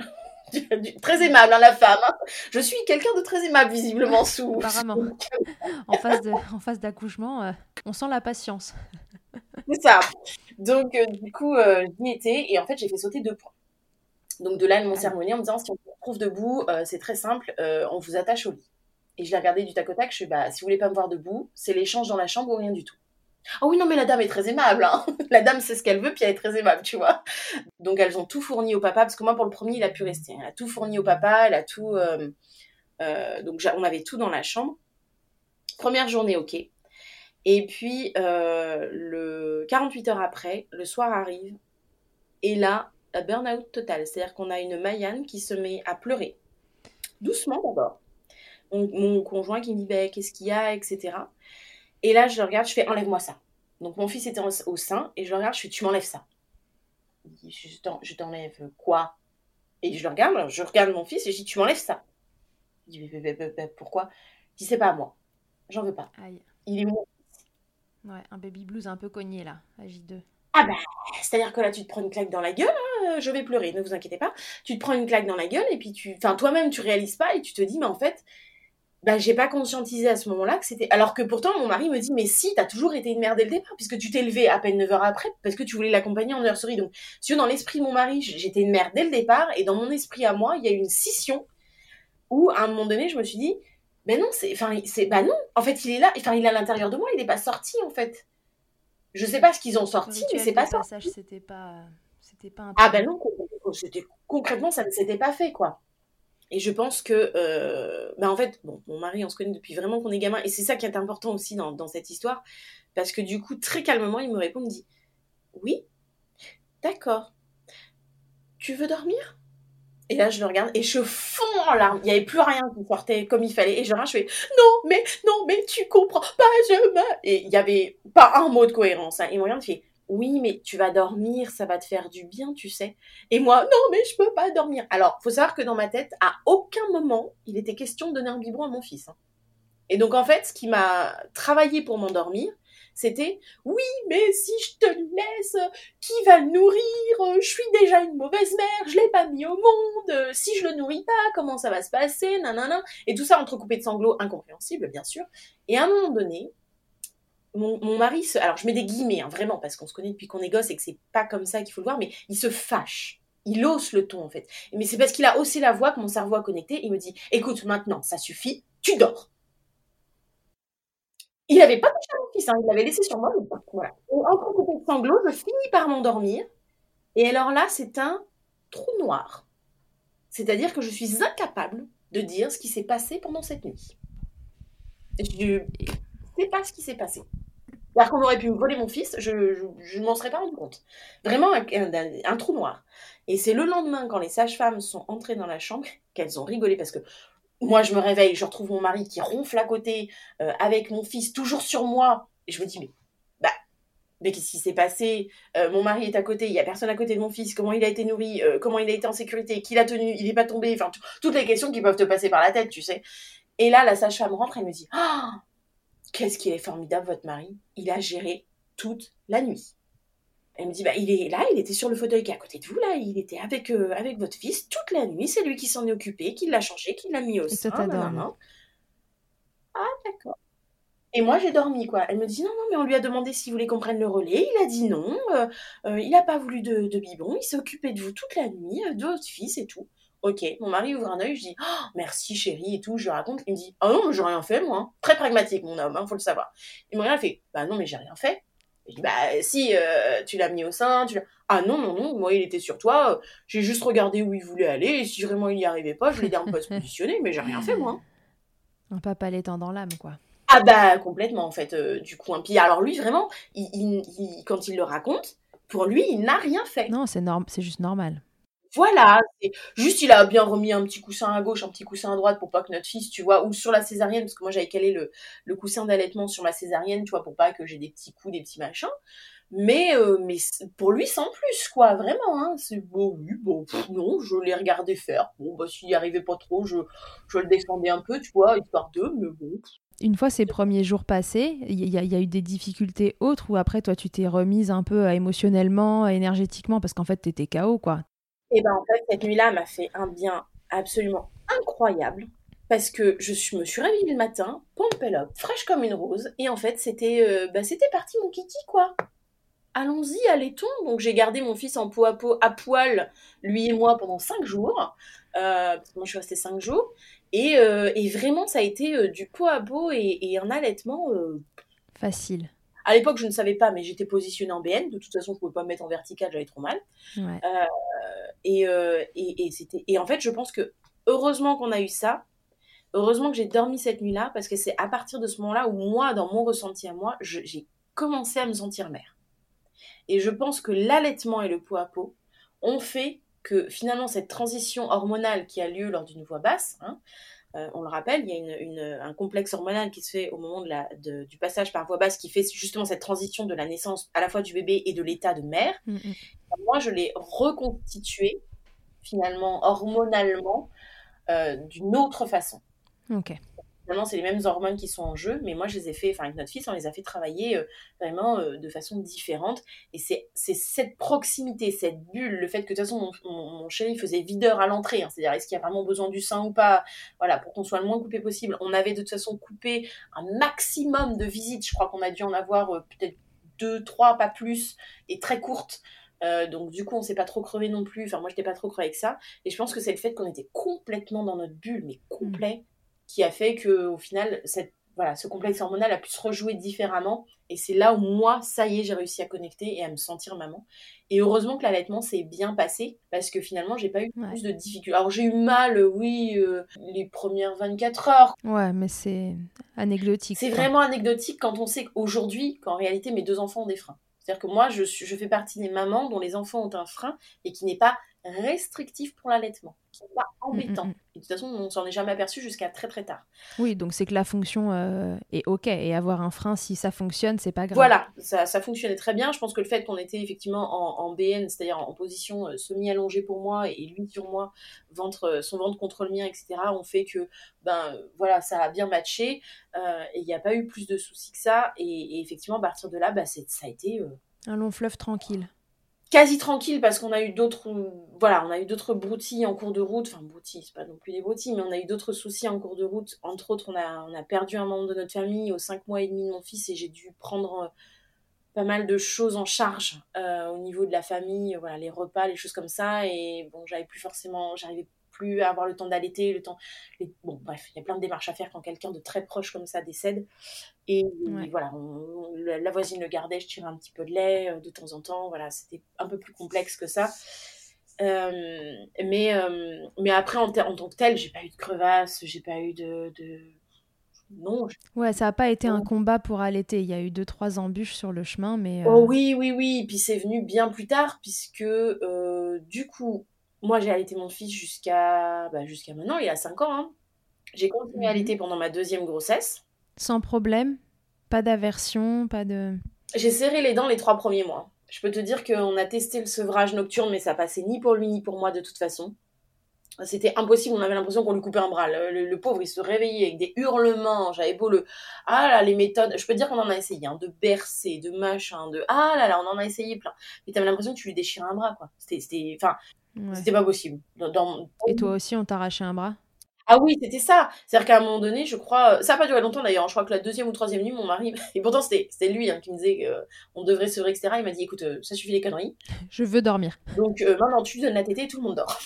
Très aimable, hein, la femme. Hein. Je suis quelqu'un de très aimable, visiblement, sous. Apparemment. En face d'accouchement, on sent la patience. C'est ça. Donc, du coup, j'y étais. Et en fait, j'ai fait sauter 2 points. Donc, de là, elles m'ont sermonné en me disant, si on se retrouve debout, c'est très simple, on vous attache au lit. Et je l'ai regardé du tac au tac. Je suis, si vous voulez pas me voir debout, c'est l'échange dans la chambre ou rien du tout. Ah oui, non, mais la dame est très aimable. Hein. La dame sait ce qu'elle veut, puis elle est très aimable, tu vois. Donc, elles ont tout fourni au papa, parce que moi, pour le premier, il a pu rester. Elle a tout fourni au papa, elle a tout... donc, on avait tout dans la chambre. Première journée, ok. Et puis, 48 heures après, le soir arrive. Et là, burn-out total. C'est-à-dire qu'on a une Maïane qui se met à pleurer. Doucement d'abord. Mon conjoint qui me dit, qu'est-ce qu'il y a, etc. Et là, je le regarde, je fais, enlève-moi ça. Donc, mon fils était au sein, et je le regarde, je fais, tu m'enlèves ça. Il dit, je t'enlève quoi? Et je regarde mon fils, et je dis, tu m'enlèves ça. Il dit, pourquoi? Je dis, c'est pas à moi. J'en veux pas. Aïe. Il est où? Ouais, un baby blues un peu cogné là, à J2. Ah bah, c'est-à-dire que là, tu te prends une claque dans la gueule, hein, je vais pleurer, ne vous inquiétez pas. Tu te prends une claque dans la gueule et puis enfin, toi-même, tu réalises pas et tu te dis, mais en fait, bah, j'ai pas conscientisé à ce moment-là que c'était. Alors que pourtant, mon mari me dit, mais si, t'as toujours été une mère dès le départ, puisque tu t'es levée à peine 9 heures après, parce que tu voulais l'accompagner en nurserie. Donc, si dans l'esprit de mon mari, j'étais une mère dès le départ, et dans mon esprit à moi, il y a eu une scission où, à un moment donné, je me suis dit, ben non, bah non, en fait, il est là, enfin, il est à l'intérieur de moi, il est pas sorti, en fait. Je sais pas ce qu'ils ont Le sorti, mais c'est rituel de pas sorti. passage, c'était pas Ah ben imprimé. non, concrètement, ça ne s'était pas fait, quoi. Et je pense que, en fait, bon, mon mari, on se connaît depuis vraiment qu'on est gamin, et c'est ça qui est important aussi dans cette histoire, parce que du coup, très calmement, il me répond, il me dit, oui, d'accord, tu veux dormir? Et là, je le regarde, et je fonds en larmes, il n'y avait plus rien qui sortait comme il fallait, et je regarde, je fais, non, mais tu comprends pas, Et il n'y avait pas un mot de cohérence, hein. Il me regarde, il fait, oui, mais tu vas dormir, ça va te faire du bien, tu sais. Et moi, non, mais je peux pas dormir. Alors, faut savoir que dans ma tête, à aucun moment, il était question de donner un biberon à mon fils, hein. Et donc, en fait, ce qui m'a travaillé pour m'endormir, c'était, oui, mais si je te laisse, qui va le nourrir? Je suis déjà une mauvaise mère, je l'ai pas mis au monde, si je le nourris pas, comment ça va se passer? Nanana. Et tout ça entrecoupé de sanglots incompréhensibles, bien sûr. Et à un moment donné, mon mari alors je mets des guillemets, hein, vraiment, parce qu'on se connaît depuis qu'on est gosse et que c'est pas comme ça qu'il faut le voir, mais il se fâche. Il hausse le ton, en fait. Mais c'est parce qu'il a haussé la voix que mon cerveau a connecté. Il me dit, écoute, maintenant, ça suffit, tu dors. Il avait pas touché à mon fils, hein, il l'avait laissé sur moi. Voilà. Et entrecoupé de sanglots, je finis par m'endormir. Et alors là, c'est un trou noir. C'est-à-dire que je suis incapable de dire ce qui s'est passé pendant cette nuit. Je ne sais pas ce qui s'est passé. Alors qu'on aurait pu me voler mon fils, je ne m'en serais pas rendu compte. Vraiment un trou noir. Et c'est le lendemain, quand les sages-femmes sont entrées dans la chambre, qu'elles ont rigolé parce que moi, je me réveille, je retrouve mon mari qui ronfle à côté, avec mon fils toujours sur moi. Et je me dis, mais qu'est-ce qui s'est passé? Mon mari est à côté, il n'y a personne à côté de mon fils, comment il a été nourri, comment il a été en sécurité, qui l'a tenu, il n'est pas tombé, enfin, toutes les questions qui peuvent te passer par la tête, tu sais. Et là, la sage-femme rentre, elle me dit, ah, qu'est-ce qu'il est formidable, votre mari. Il a géré toute la nuit. Elle me dit, il est là, il était sur le fauteuil qui est à côté de vous, là, il était avec votre fils toute la nuit, c'est lui qui s'en est occupé, qui l'a changé, qui l'a mis au Et toi, sein, t'as dormi. nanana. Ah, d'accord. Et moi, j'ai dormi, quoi. Elle me dit, non, mais on lui a demandé s'il voulait qu'on prenne le relais, il a dit non, il n'a pas voulu de biberon, il s'est occupé de vous toute la nuit, de votre fils et tout. Ok, mon mari ouvre un œil, je dis, oh, merci chérie et tout, je raconte, il me dit, ah non, mais j'ai rien fait, moi, hein. Très pragmatique, mon homme, hein, faut le savoir. Il me regarde, il fait, bah non, mais j'ai rien fait. Je dis, bah si, tu l'as mis au sein, ah non, non, non, moi il était sur toi, j'ai juste regardé où il voulait aller, et si vraiment il n'y arrivait pas, je l'ai aidé un peu à se positionner, mais j'ai rien fait, moi, hein. Un papa laitant dans l'âme, quoi. Ah bah complètement en fait, du coup, hein. Puis alors lui vraiment, quand il le raconte, pour lui, il n'a rien fait. Non, c'est juste normal. Voilà, juste il a bien remis un petit coussin à gauche, un petit coussin à droite pour pas que notre fils, tu vois, ou sur la césarienne, parce que moi j'avais calé le coussin d'allaitement sur ma césarienne, tu vois, pour pas que j'ai des petits coups, des petits machins. Mais pour lui sans plus, quoi, vraiment, hein. C'est bon, oui, bon, non, je l'ai regardé faire. Bon, bah s'il n'y arrivait pas trop, je le défendais un peu, tu vois, histoire de, mais bon. Une fois ces premiers jours passés, il y a eu des difficultés autres ou après, toi, tu t'es remise un peu émotionnellement, énergétiquement, parce qu'en fait, t'étais KO, quoi. Et ben en fait, cette nuit-là m'a fait un bien absolument incroyable parce que me suis réveillée le matin, pompe-up, fraîche comme une rose, et en fait, c'était parti mon kiki, quoi. Allons-y, allaitons. Donc j'ai gardé mon fils en peau à poil, lui et moi, pendant 5 jours. Parce que moi, je suis restée 5 jours. Et vraiment, ça a été du pot à peau et un allaitement. Facile. À l'époque, je ne savais pas, mais j'étais positionnée en BN. De toute façon, je ne pouvais pas me mettre en vertical, j'avais trop mal. Ouais. Et en fait, je pense que heureusement qu'on a eu ça. Heureusement que j'ai dormi cette nuit-là, parce que c'est à partir de ce moment-là où moi, dans mon ressenti à moi, j'ai commencé à me sentir mère. Et je pense que l'allaitement et le pot à pot ont fait que finalement cette transition hormonale qui a lieu lors d'une voix basse, hein, on le rappelle, il y a un complexe hormonal qui se fait au moment du passage par voix basse qui fait justement cette transition de la naissance à la fois du bébé et de l'état de mère. Mm-mm. Moi, je l'ai reconstitué finalement hormonalement d'une autre façon. Ok. finalement, c'est les mêmes hormones qui sont en jeu, mais moi, je les ai fait, enfin, avec notre fils, on les a fait travailler vraiment de façon différente. Et c'est cette proximité, cette bulle, le fait que de toute façon, mon chéri faisait videur à l'entrée, hein, c'est-à-dire est-ce qu'il y a vraiment besoin du sein ou pas, voilà, pour qu'on soit le moins coupé possible. On avait de toute façon coupé un maximum de visites, je crois qu'on a dû en avoir peut-être 2, 3, pas plus, et très courtes. Donc du coup on s'est pas trop crevé non plus, enfin moi j'étais pas trop crevé avec ça, et je pense que c'est le fait qu'on était complètement dans notre bulle, mais complet, qui a fait que au final ce complexe hormonal a pu se rejouer différemment, et c'est là où moi ça y est j'ai réussi à connecter et à me sentir maman, et heureusement que l'allaitement s'est bien passé parce que finalement j'ai pas eu plus de difficultés. Alors j'ai eu mal les premières 24 heures. Ouais, mais c'est anecdotique. C'est vraiment anecdotique quand on sait qu'aujourd'hui qu'en réalité mes 2 enfants ont des freins. C'est-à-dire que moi, je fais partie des mamans dont les enfants ont un frein et qui n'est pas restrictif pour l'allaitement, qui n'est pas embêtant. Et de toute façon, on s'en est jamais aperçu jusqu'à très très tard. Oui, donc c'est que la fonction est OK. Et avoir un frein, si ça fonctionne, c'est pas grave. Voilà, ça fonctionnait très bien. Je pense que le fait qu'on était effectivement en BN, c'est-à-dire en position semi-allongée pour moi et lui sur moi, son ventre contre le mien, etc., ont fait que voilà, ça a bien matché et il n'y a pas eu plus de soucis que ça. Et effectivement, à partir de là, ça a été... un long fleuve tranquille. Quasi tranquille parce qu'on a eu d'autres broutilles en cours de route, enfin broutilles, c'est pas non plus des broutilles, mais on a eu d'autres soucis en cours de route. Entre autres, on a perdu un membre de notre famille aux 5 mois et demi de mon fils, et j'ai dû prendre pas mal de choses en charge au niveau de la famille, voilà, les repas, les choses comme ça, et bon, j'arrivais plus à avoir le temps d'allaiter, bon bref, il y a plein de démarches à faire quand quelqu'un de très proche comme ça décède. Et voilà, la voisine le gardait, je tirais un petit peu de lait de temps en temps, voilà, c'était un peu plus complexe que ça. Mais après, en tant que tel, j'ai pas eu de crevasse, j'ai pas eu de... Non. Ouais, ça n'a pas été un combat pour allaiter. Il y a eu 2-3 embûches sur le chemin, mais... Oh oui. Et puis c'est venu bien plus tard, puisque du coup, moi j'ai allaité mon fils jusqu'à maintenant, il a 5 ans. Hein. J'ai continué à allaiter pendant ma 2e grossesse. Sans problème? Pas d'aversion, pas de... J'ai serré les dents les 3 premiers mois. Je peux te dire qu'on a testé le sevrage nocturne, mais ça passait ni pour lui ni pour moi de toute façon. C'était impossible, on avait l'impression qu'on lui coupait un bras. Le pauvre, il se réveillait avec des hurlements. J'avais beau Ah là, les méthodes... Je peux te dire qu'on en a essayé, hein, de bercer, de machin, Ah là là, on en a essayé plein. Mais t'avais l'impression que tu lui déchirais un bras, quoi. C'était pas possible. Et toi aussi, on t'a arraché un bras? Ah oui, c'était ça. C'est-à-dire qu'à un moment donné, je crois... Ça n'a pas duré longtemps d'ailleurs. Je crois que la 2e ou 3e nuit, mon mari... Et pourtant, c'était lui qui me disait qu'on devrait sevrer, etc. Il m'a dit, écoute, ça suffit les conneries. Je veux dormir. Donc maintenant, tu lui donnes la tétée et tout le monde dort.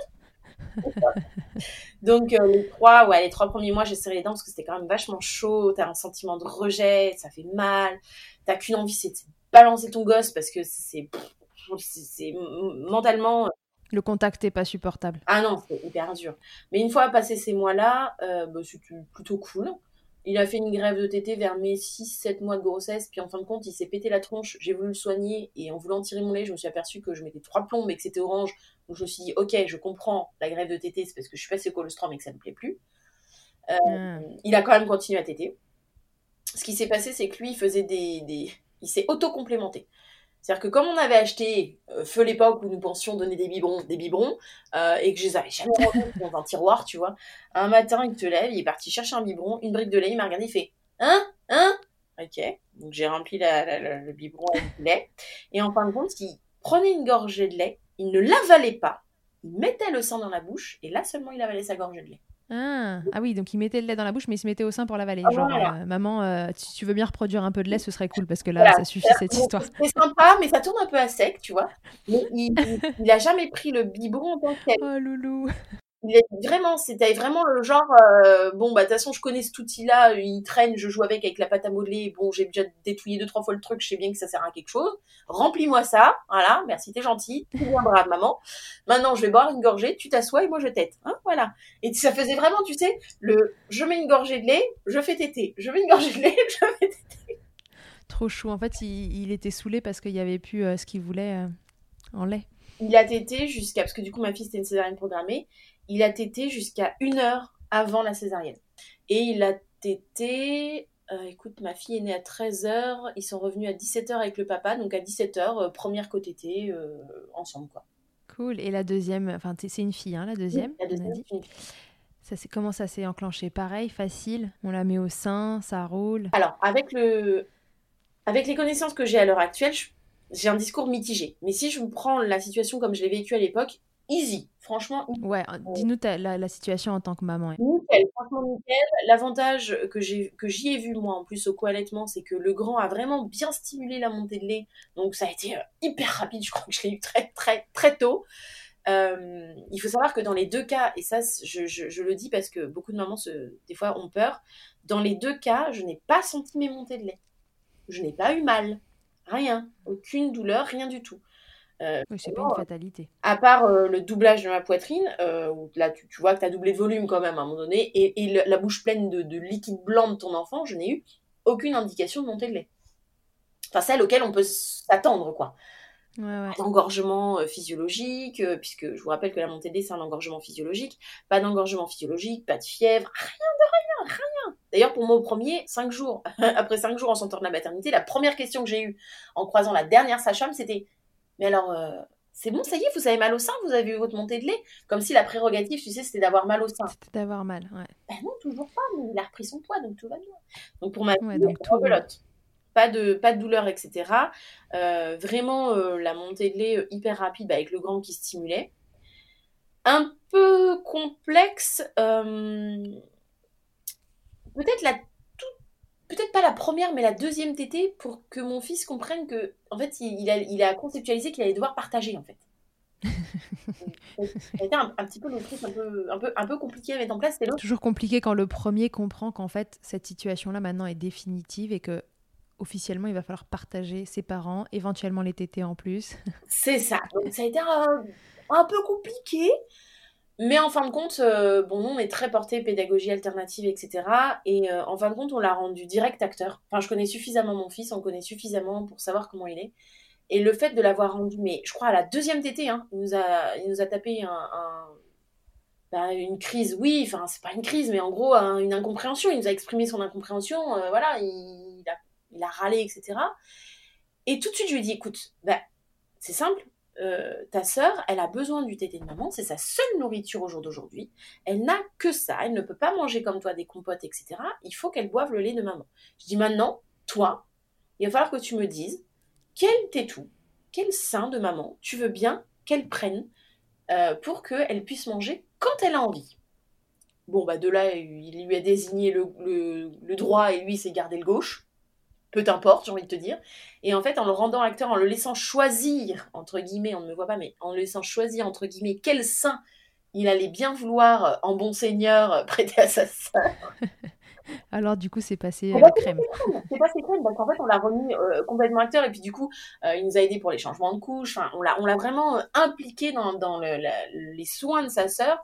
Donc les 3 premiers mois, j'ai serré les dents parce que c'était quand même vachement chaud. T'as un sentiment de rejet, ça fait mal. T'as qu'une envie, c'est de balancer ton gosse parce que c'est mentalement... Le contact n'est pas supportable. Ah non, c'est hyper dur. Mais une fois passé ces mois-là, c'était plutôt cool. Il a fait une grève de tétée vers mes 6-7 mois de grossesse, puis en fin de compte, il s'est pété la tronche. J'ai voulu le soigner, et en voulant tirer mon lait, je me suis aperçue que je mettais 3 plombes et que c'était orange. Donc je me suis dit, ok, je comprends la grève de tétée, c'est parce que je suis passée au colostrum et que ça me plaît plus. Il a quand même continué à téter. Ce qui s'est passé, c'est que lui, il s'est auto-complémenté. C'est-à-dire que comme on avait acheté feu l'époque où nous pensions donner des biberons, et que je les avais jamais rangés dans un tiroir, tu vois, un matin, il te lève, il est parti chercher un biberon, une brique de lait, il m'a regardé, il fait « Hein ? Ok, donc j'ai rempli le biberon avec du lait, et en fin de compte, il prenait une gorgée de lait, il ne l'avalait pas, il mettait le sein dans la bouche, et là seulement il avalait sa gorgée de lait. Ah oui, donc il mettait le lait dans la bouche, mais il se mettait au sein pour l'avaler. Voilà. Maman, si tu veux bien reproduire un peu de lait, ce serait cool, parce que là, ça suffit cette histoire. C'est sympa, mais ça tourne un peu à sec, tu vois. Mais il a jamais pris le biberon en tant que tel. Oh loulou. C'était vraiment le genre, de toute façon, je connais cet outil-là, il traîne, je joue avec la pâte à modeler, bon, j'ai déjà détouillé 2-3 fois le truc, je sais bien que ça sert à quelque chose. Remplis-moi ça, voilà, merci, t'es gentil, t'es bien brave, maman. Maintenant, je vais boire une gorgée, tu t'assois et moi je tète, hein, voilà. Et ça faisait vraiment, tu sais, je mets une gorgée de lait, je fais téter, je mets une gorgée de lait, je fais téter. Trop chou, en fait, il était saoulé parce qu'il n'y avait plus ce qu'il voulait en lait. Il a tété parce que du coup, ma fille, c'était une césarienne programmée, il a tété jusqu'à 1 heure avant la césarienne. Et il a tété... écoute, ma fille est née à 13h, ils sont revenus à 17h avec le papa, donc à 17h, première co-tété, ensemble, quoi. Cool. Et la deuxième, enfin, c'est une fille, hein, la deuxième, oui, la deuxième, on a dit. Comment ça s'est enclenché? Pareil, facile, on la met au sein, ça roule. Alors, avec les connaissances que j'ai à l'heure actuelle, j'ai un discours mitigé. Mais si je prends la situation comme je l'ai vécue à l'époque, easy. Franchement, easy. Ouais, dis-nous la situation en tant que maman. Nickel, franchement nickel. L'avantage que j'y ai vu moi en plus au co-allaitement, c'est que le grand a vraiment bien stimulé la montée de lait. Donc ça a été hyper rapide, je crois que je l'ai eu très très très tôt. Il faut savoir que dans les deux cas, et ça je le dis parce que beaucoup de mamans des fois ont peur, dans les deux cas, je n'ai pas senti mes montées de lait. Je n'ai pas eu mal. Rien. Aucune douleur, rien du tout. Oui, c'est pas une fatalité. À part le doublage de ma poitrine, où là tu vois que tu as doublé de volume quand même à un moment donné, et la bouche pleine de liquide blanc de ton enfant, je n'ai eu aucune indication de montée de lait. Enfin, celle auquel on peut s'attendre, quoi. Ouais. Pas d'engorgement physiologique, puisque je vous rappelle que la montée de lait, c'est un engorgement physiologique. Pas d'engorgement physiologique, pas de fièvre, rien. D'ailleurs, pour moi, au premier, 5 jours, après 5 jours en sortant de la maternité, la première question que j'ai eue en croisant la dernière sage-femme, c'était « Mais alors, c'est bon, ça y est, vous avez mal au sein, vous avez eu votre montée de lait ?» Comme si la prérogative, tu sais, c'était d'avoir mal au sein. C'était d'avoir mal, ouais. Ben non, toujours pas, mais il a repris son poids, donc tout va bien. Donc pour ma fille, donc tout rebelote. Pas de douleur, etc. Vraiment, la montée de lait hyper rapide avec le grand qui stimulait. Un peu complexe, peut-être pas la première, mais la deuxième tétée pour que mon fils comprenne que, en fait, il a conceptualisé qu'il allait devoir partager, en fait. Ça a été un petit peu le truc un peu compliqué à mettre en place. C'est toujours compliqué quand le premier comprend qu'en fait, cette situation-là maintenant est définitive et que officiellement, il va falloir partager ses parents, éventuellement les tétés en plus. C'est ça. Donc ça a été un peu compliqué. Mais en fin de compte, nous, on est très porté pédagogie alternative, etc. Et en fin de compte, on l'a rendu direct acteur. Enfin, je connais suffisamment mon fils, on connaît suffisamment pour savoir comment il est. Et le fait de l'avoir rendu, mais je crois à la deuxième tétée, hein, il nous a tapé une crise, oui, enfin, c'est pas une crise, mais en gros, une incompréhension. Il nous a exprimé son incompréhension, voilà, il a râlé, etc. Et tout de suite, je lui ai dit, écoute, c'est simple, ta sœur, elle a besoin du tété de maman, c'est sa seule nourriture au jour d'aujourd'hui, elle n'a que ça, elle ne peut pas manger comme toi des compotes, etc. Il faut qu'elle boive le lait de maman. Je dis maintenant, toi, il va falloir que tu me dises quel tétou, quel sein de maman tu veux bien qu'elle prenne pour qu'elle puisse manger quand elle a envie. Bon, de là, il lui a désigné le droit et lui, il s'est gardé le gauche. Peu importe, j'ai envie de te dire. Et en fait, en le rendant acteur, en le laissant choisir, entre guillemets, on ne me voit pas, mais en le laissant choisir, entre guillemets, quel sein il allait bien vouloir, en bon seigneur, prêter à sa sœur. Alors, du coup, c'est passé crème. C'est passé crème, parce qu'en fait, on l'a remis complètement acteur, et puis du coup, il nous a aidé pour les changements de couches. Enfin, on l'a vraiment impliqué dans les soins de sa sœur.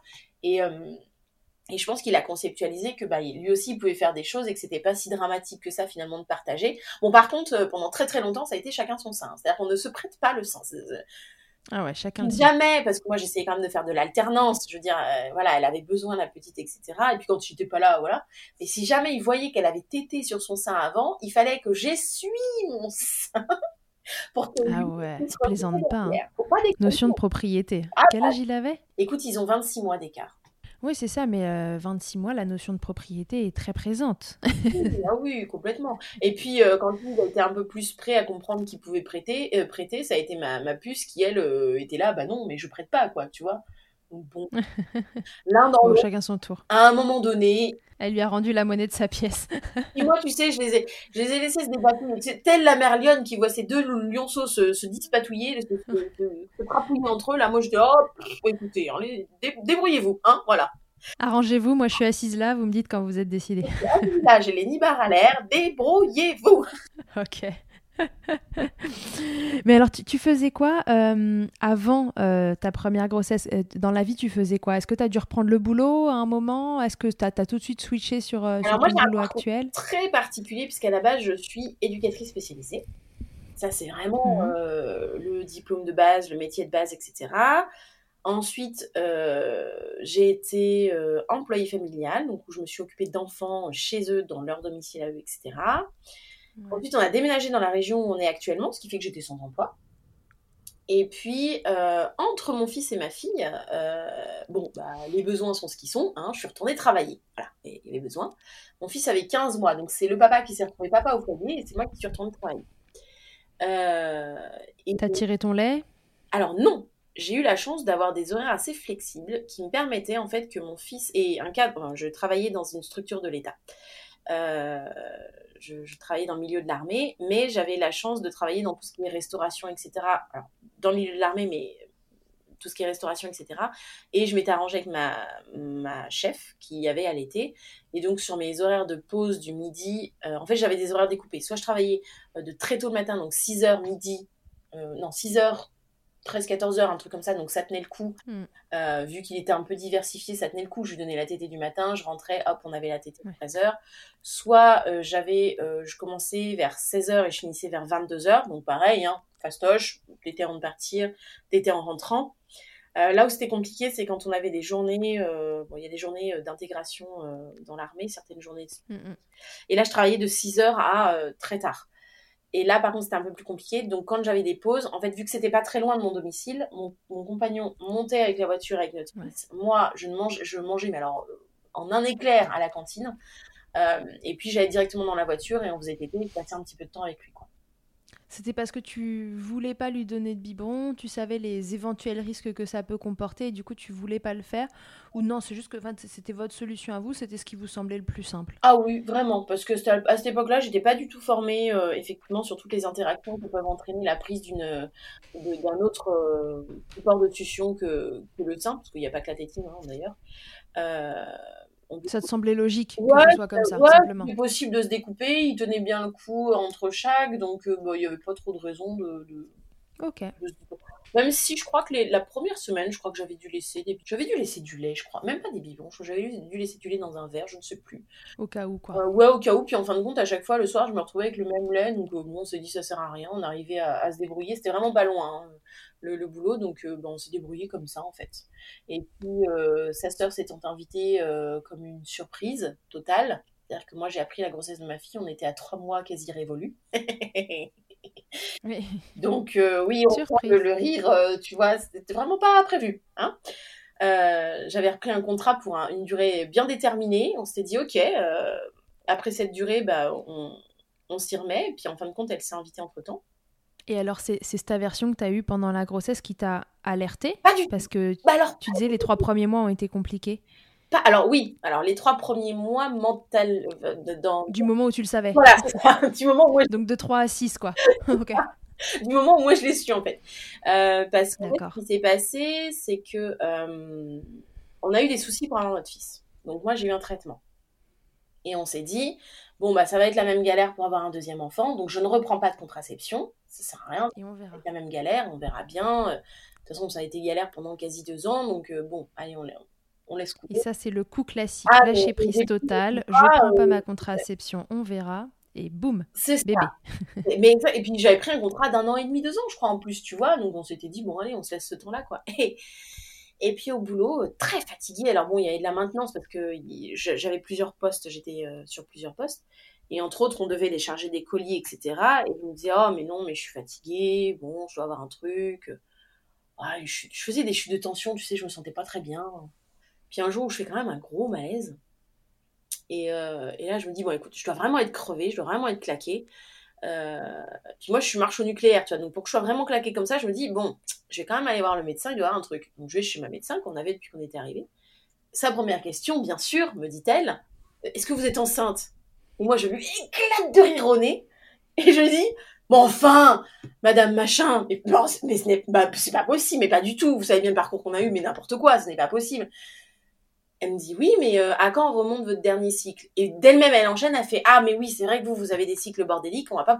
Et je pense qu'il a conceptualisé que lui aussi il pouvait faire des choses et que c'était pas si dramatique que ça finalement de partager. Bon, par contre, pendant très très longtemps, ça a été chacun son sein. C'est-à-dire qu'on ne se prête pas le sein. Ah ouais, chacun le jamais, parce que moi j'essayais quand même de faire de l'alternance. Je veux dire, voilà, elle avait besoin la petite, etc. Et puis quand tu n'étais pas là, voilà. Mais si jamais il voyait qu'elle avait tété sur son sein avant, il fallait que j'essuie mon sein. Pour que ah ouais, il plaisante pas. Pas notion de propriété. Quel âge il avait ? Écoute, ils ont 26 mois d'écart. Oui, c'est ça, mais 26 mois, la notion de propriété est très présente. Oui, complètement. Et puis, quand il a été un peu plus prêt à comprendre qu'il pouvait prêter, ça a été ma puce qui, elle, était là, non, mais je prête pas, quoi, tu vois. Donc, bon. L'un dans l'autre. Chacun son tour. À un moment donné. Elle lui a rendu la monnaie de sa pièce. Et moi, tu sais, je les ai laissés se dépatouiller. Telle la mère lionne qui voit ces deux lionceaux se dispatouiller, se crapouiller entre eux. Là, moi, je dis, écoutez, allez, débrouillez-vous, hein, voilà. Arrangez-vous, moi je suis assise là, vous me dites quand vous êtes décidé. Là, j'ai les nibards à l'air, débrouillez-vous. Ok. Mais alors, tu faisais quoi avant ta première grossesse ? Dans la vie, tu faisais quoi ? Est-ce que tu as dû reprendre le boulot à un moment ? Est-ce que tu as tout de suite switché sur ton boulot actuel ? Très particulier, puisqu'à la base, je suis éducatrice spécialisée. Ça, c'est vraiment le diplôme de base, le métier de base, etc. Ensuite, j'ai été employée familiale, donc où je me suis occupée d'enfants chez eux, dans leur domicile à eux, etc. Ouais. Ensuite, on a déménagé dans la région où on est actuellement, ce qui fait que j'étais sans emploi. Et puis, entre mon fils et ma fille, les besoins sont ce qu'ils sont, hein, je suis retournée travailler. Voilà, et les besoins. Mon fils avait 15 mois, donc c'est le papa qui s'est retrouvé papa au foyer, et c'est moi qui suis retournée travailler. T'as tiré ton lait ? Alors non, j'ai eu la chance d'avoir des horaires assez flexibles qui me permettaient en fait que mon fils ait un cadre. Je travaillais dans une structure de l'État. Je travaillais dans le milieu de l'armée, mais j'avais la chance de travailler dans tout ce qui est restauration, etc. Alors, dans le milieu de l'armée, mais tout ce qui est restauration, etc. Et je m'étais arrangée avec ma chef qui avait allaité. Et donc, sur mes horaires de pause du midi, en fait, j'avais des horaires découpés. Soit je travaillais de très tôt le matin, donc 6h midi, 6h, 13-14h, un truc comme ça, donc ça tenait le coup. Vu qu'il était un peu diversifié, ça tenait le coup. Je lui donnais la tétée du matin, je rentrais, hop, on avait la tétée de 13h. Soit je commençais vers 16h et je finissais vers 22h, donc pareil, hein, fastoche, tétée avant de partir, tétée en rentrant. Là où c'était compliqué, c'est quand on avait des journées, il y a des journées d'intégration dans l'armée, certaines journées. Et là, je travaillais de 6h à très tard. Et là, par contre, c'était un peu plus compliqué. Donc, quand j'avais des pauses, en fait, vu que c'était pas très loin de mon domicile, mon compagnon montait avec la voiture avec notre fils. Moi, je mangeais, mais alors, en un éclair à la cantine. Et puis, j'allais directement dans la voiture et on faisait tétée et je passais un petit peu de temps avec lui, quoi. C'était parce que tu voulais pas lui donner de biberon, tu savais les éventuels risques que ça peut comporter et du coup tu voulais pas le faire, ou non, c'est juste que c'était votre solution à vous, c'était ce qui vous semblait le plus simple? Ah oui, vraiment, parce que à cette époque-là, j'étais pas du tout formée effectivement sur toutes les interactions que peuvent entraîner la prise d'un autre support de succion que le sein, parce qu'il n'y a pas que la tétine, hein, d'ailleurs. Ça te semblait logique que ce soit comme ça, simplement. C'est possible de se découper, il tenait bien le coup entre chaque, donc il n'y avait pas trop de raison de Ok. Même si je crois que la première semaine, je crois que j'avais dû laisser du lait, je crois. Même pas des biberons, je crois que j'avais dû laisser du lait dans un verre, je ne sais plus. Au cas où, quoi. Ouais, au cas où. Puis en fin de compte, à chaque fois, le soir, je me retrouvais avec le même lait. Donc on s'est dit, ça sert à rien. On arrivait à se débrouiller. C'était vraiment pas loin, hein, le boulot. Donc on s'est débrouillé comme ça, en fait. Et puis, sa sœur s'étant invitée comme une surprise totale. C'est-à-dire que moi, j'ai appris la grossesse de ma fille. On était à 3 mois quasi révolus. Oui. Donc oui, on sent le rire, tu vois, c'était vraiment pas prévu, hein. J'avais repris un contrat pour une durée bien déterminée. On s'était dit ok, après cette durée, on s'y remet. Et puis en fin de compte, elle s'est invitée entre-temps. Et alors, c'est cette aversion que tu as eue pendant la grossesse qui t'a alertée ? Pas du tout. Parce que tu disais les 3 premiers mois ont été compliqués. Alors les 3 premiers mois mental du moment où tu le savais. Voilà, c'est ça. Du moment où donc de 3 à 6, quoi. Ok. Du moment où moi je l'ai su, en fait. Parce que ce qui s'est passé, c'est que on a eu des soucis pour avoir notre fils. Donc moi, j'ai eu un traitement. Et on s'est dit, ça va être la même galère pour avoir un deuxième enfant, donc je ne reprends pas de contraception, ça sert à rien. Et on verra. La même galère, on verra bien. De toute façon, ça a été galère pendant quasi 2 ans, donc allez, on laisse couper. Et ça, c'est le coup classique. Lâcher prise totale, je prends pas ma contraception, on verra. Et boum, c'est bébé. Et puis j'avais pris un contrat d'1 an et demi, 2 ans, je crois, en plus, tu vois. Donc on s'était dit, allez, on se laisse ce temps-là, quoi. Et puis au boulot, très fatiguée. Alors il y avait de la maintenance parce que j'avais plusieurs postes, j'étais sur plusieurs postes. Et entre autres, on devait les charger des colis, etc. Et je me disais, oh mais non, mais je suis fatiguée, je dois avoir un truc. Je faisais des chutes de tension, tu sais, je me sentais pas très bien. Puis un jour où je fais quand même un gros malaise. Et là, je me dis, écoute, je dois vraiment être crevée, je dois vraiment être claquée. Puis moi, je suis marche au nucléaire, tu vois. Donc, pour que je sois vraiment claquée comme ça, je me dis, je vais quand même aller voir le médecin, il doit y avoir un truc. Donc, je vais chez ma médecin qu'on avait depuis qu'on était arrivés. Sa première question, bien sûr, me dit-elle, est-ce que vous êtes enceinte ? Et moi, je lui éclate de rire au nez. Et je lui dis, enfin, madame machin, mais c'est pas possible, mais pas du tout. Vous savez bien le parcours qu'on a eu, mais n'importe quoi, ce n'est pas possible. Elle me dit, oui, mais à quand remonte votre dernier cycle ? Et d'elle-même, elle enchaîne, elle fait, mais oui, c'est vrai que vous avez des cycles bordéliques, on va pas...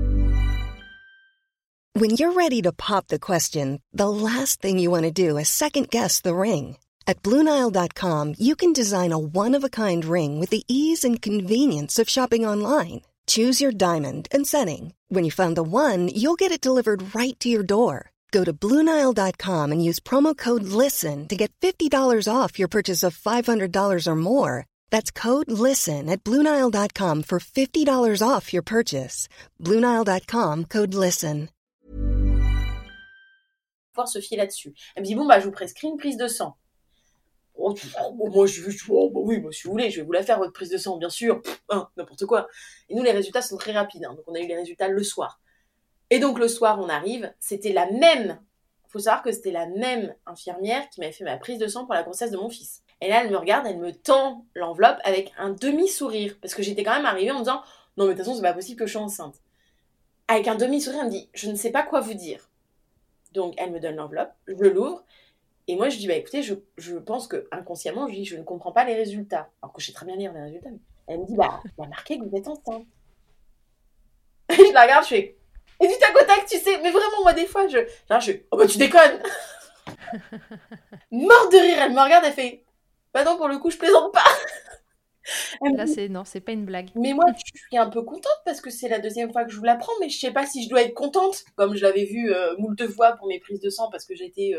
When you're ready to pop the question, the last thing you want to do is second-guess the ring. At BlueNile.com, you can design a one-of-a-kind ring with the ease and convenience of shopping online. Choose your diamond and setting. When you find the one, you'll get it delivered right to your door. Go to BlueNile.com and use promo code LISTEN to get $50 off your purchase of $500 or more. That's code LISTEN at BlueNile.com for $50 off your purchase. BlueNile.com, code LISTEN. pouvoir se fier là-dessus. Elle me dit, bon, bah, je vous prescris une prise de sang. Oh, moi, oui, moi, si vous voulez, je vais vous la faire, votre prise de sang, bien sûr. N'importe quoi. Et nous, les résultats sont très rapides. Donc, on a eu les résultats le soir. Et donc, le soir, on arrive. C'était la même. Il faut savoir que c'était la même infirmière qui m'avait fait ma prise de sang pour la grossesse de mon fils. Et là, elle me regarde, elle me tend l'enveloppe avec un demi-sourire. Parce que j'étais quand même arrivée en me disant, non, mais de toute façon, c'est pas possible que je sois enceinte. Avec un demi-sourire, elle me dit, je ne sais pas quoi vous dire. Donc, elle me donne l'enveloppe, je l'ouvre. Et moi, je dis, bah écoutez, je pense que inconsciemment, je dis, je ne comprends pas les résultats. Alors que je sais très bien lire les résultats. Mais elle me dit, bah, il y a marqué que vous êtes enceinte. Je la regarde, je fais, et du tac au tac, tu sais, mais vraiment, moi, des fois, oh bah tu déconnes. Morte de rire, elle me regarde, elle fait, bah non, pour le coup, je plaisante pas. Là, c'est pas une blague. Mais moi, je suis un peu contente parce que c'est la deuxième fois que je vous l'apprends, mais je sais pas si je dois être contente, comme je l'avais vu moult fois pour mes prises de sang, parce que j'étais,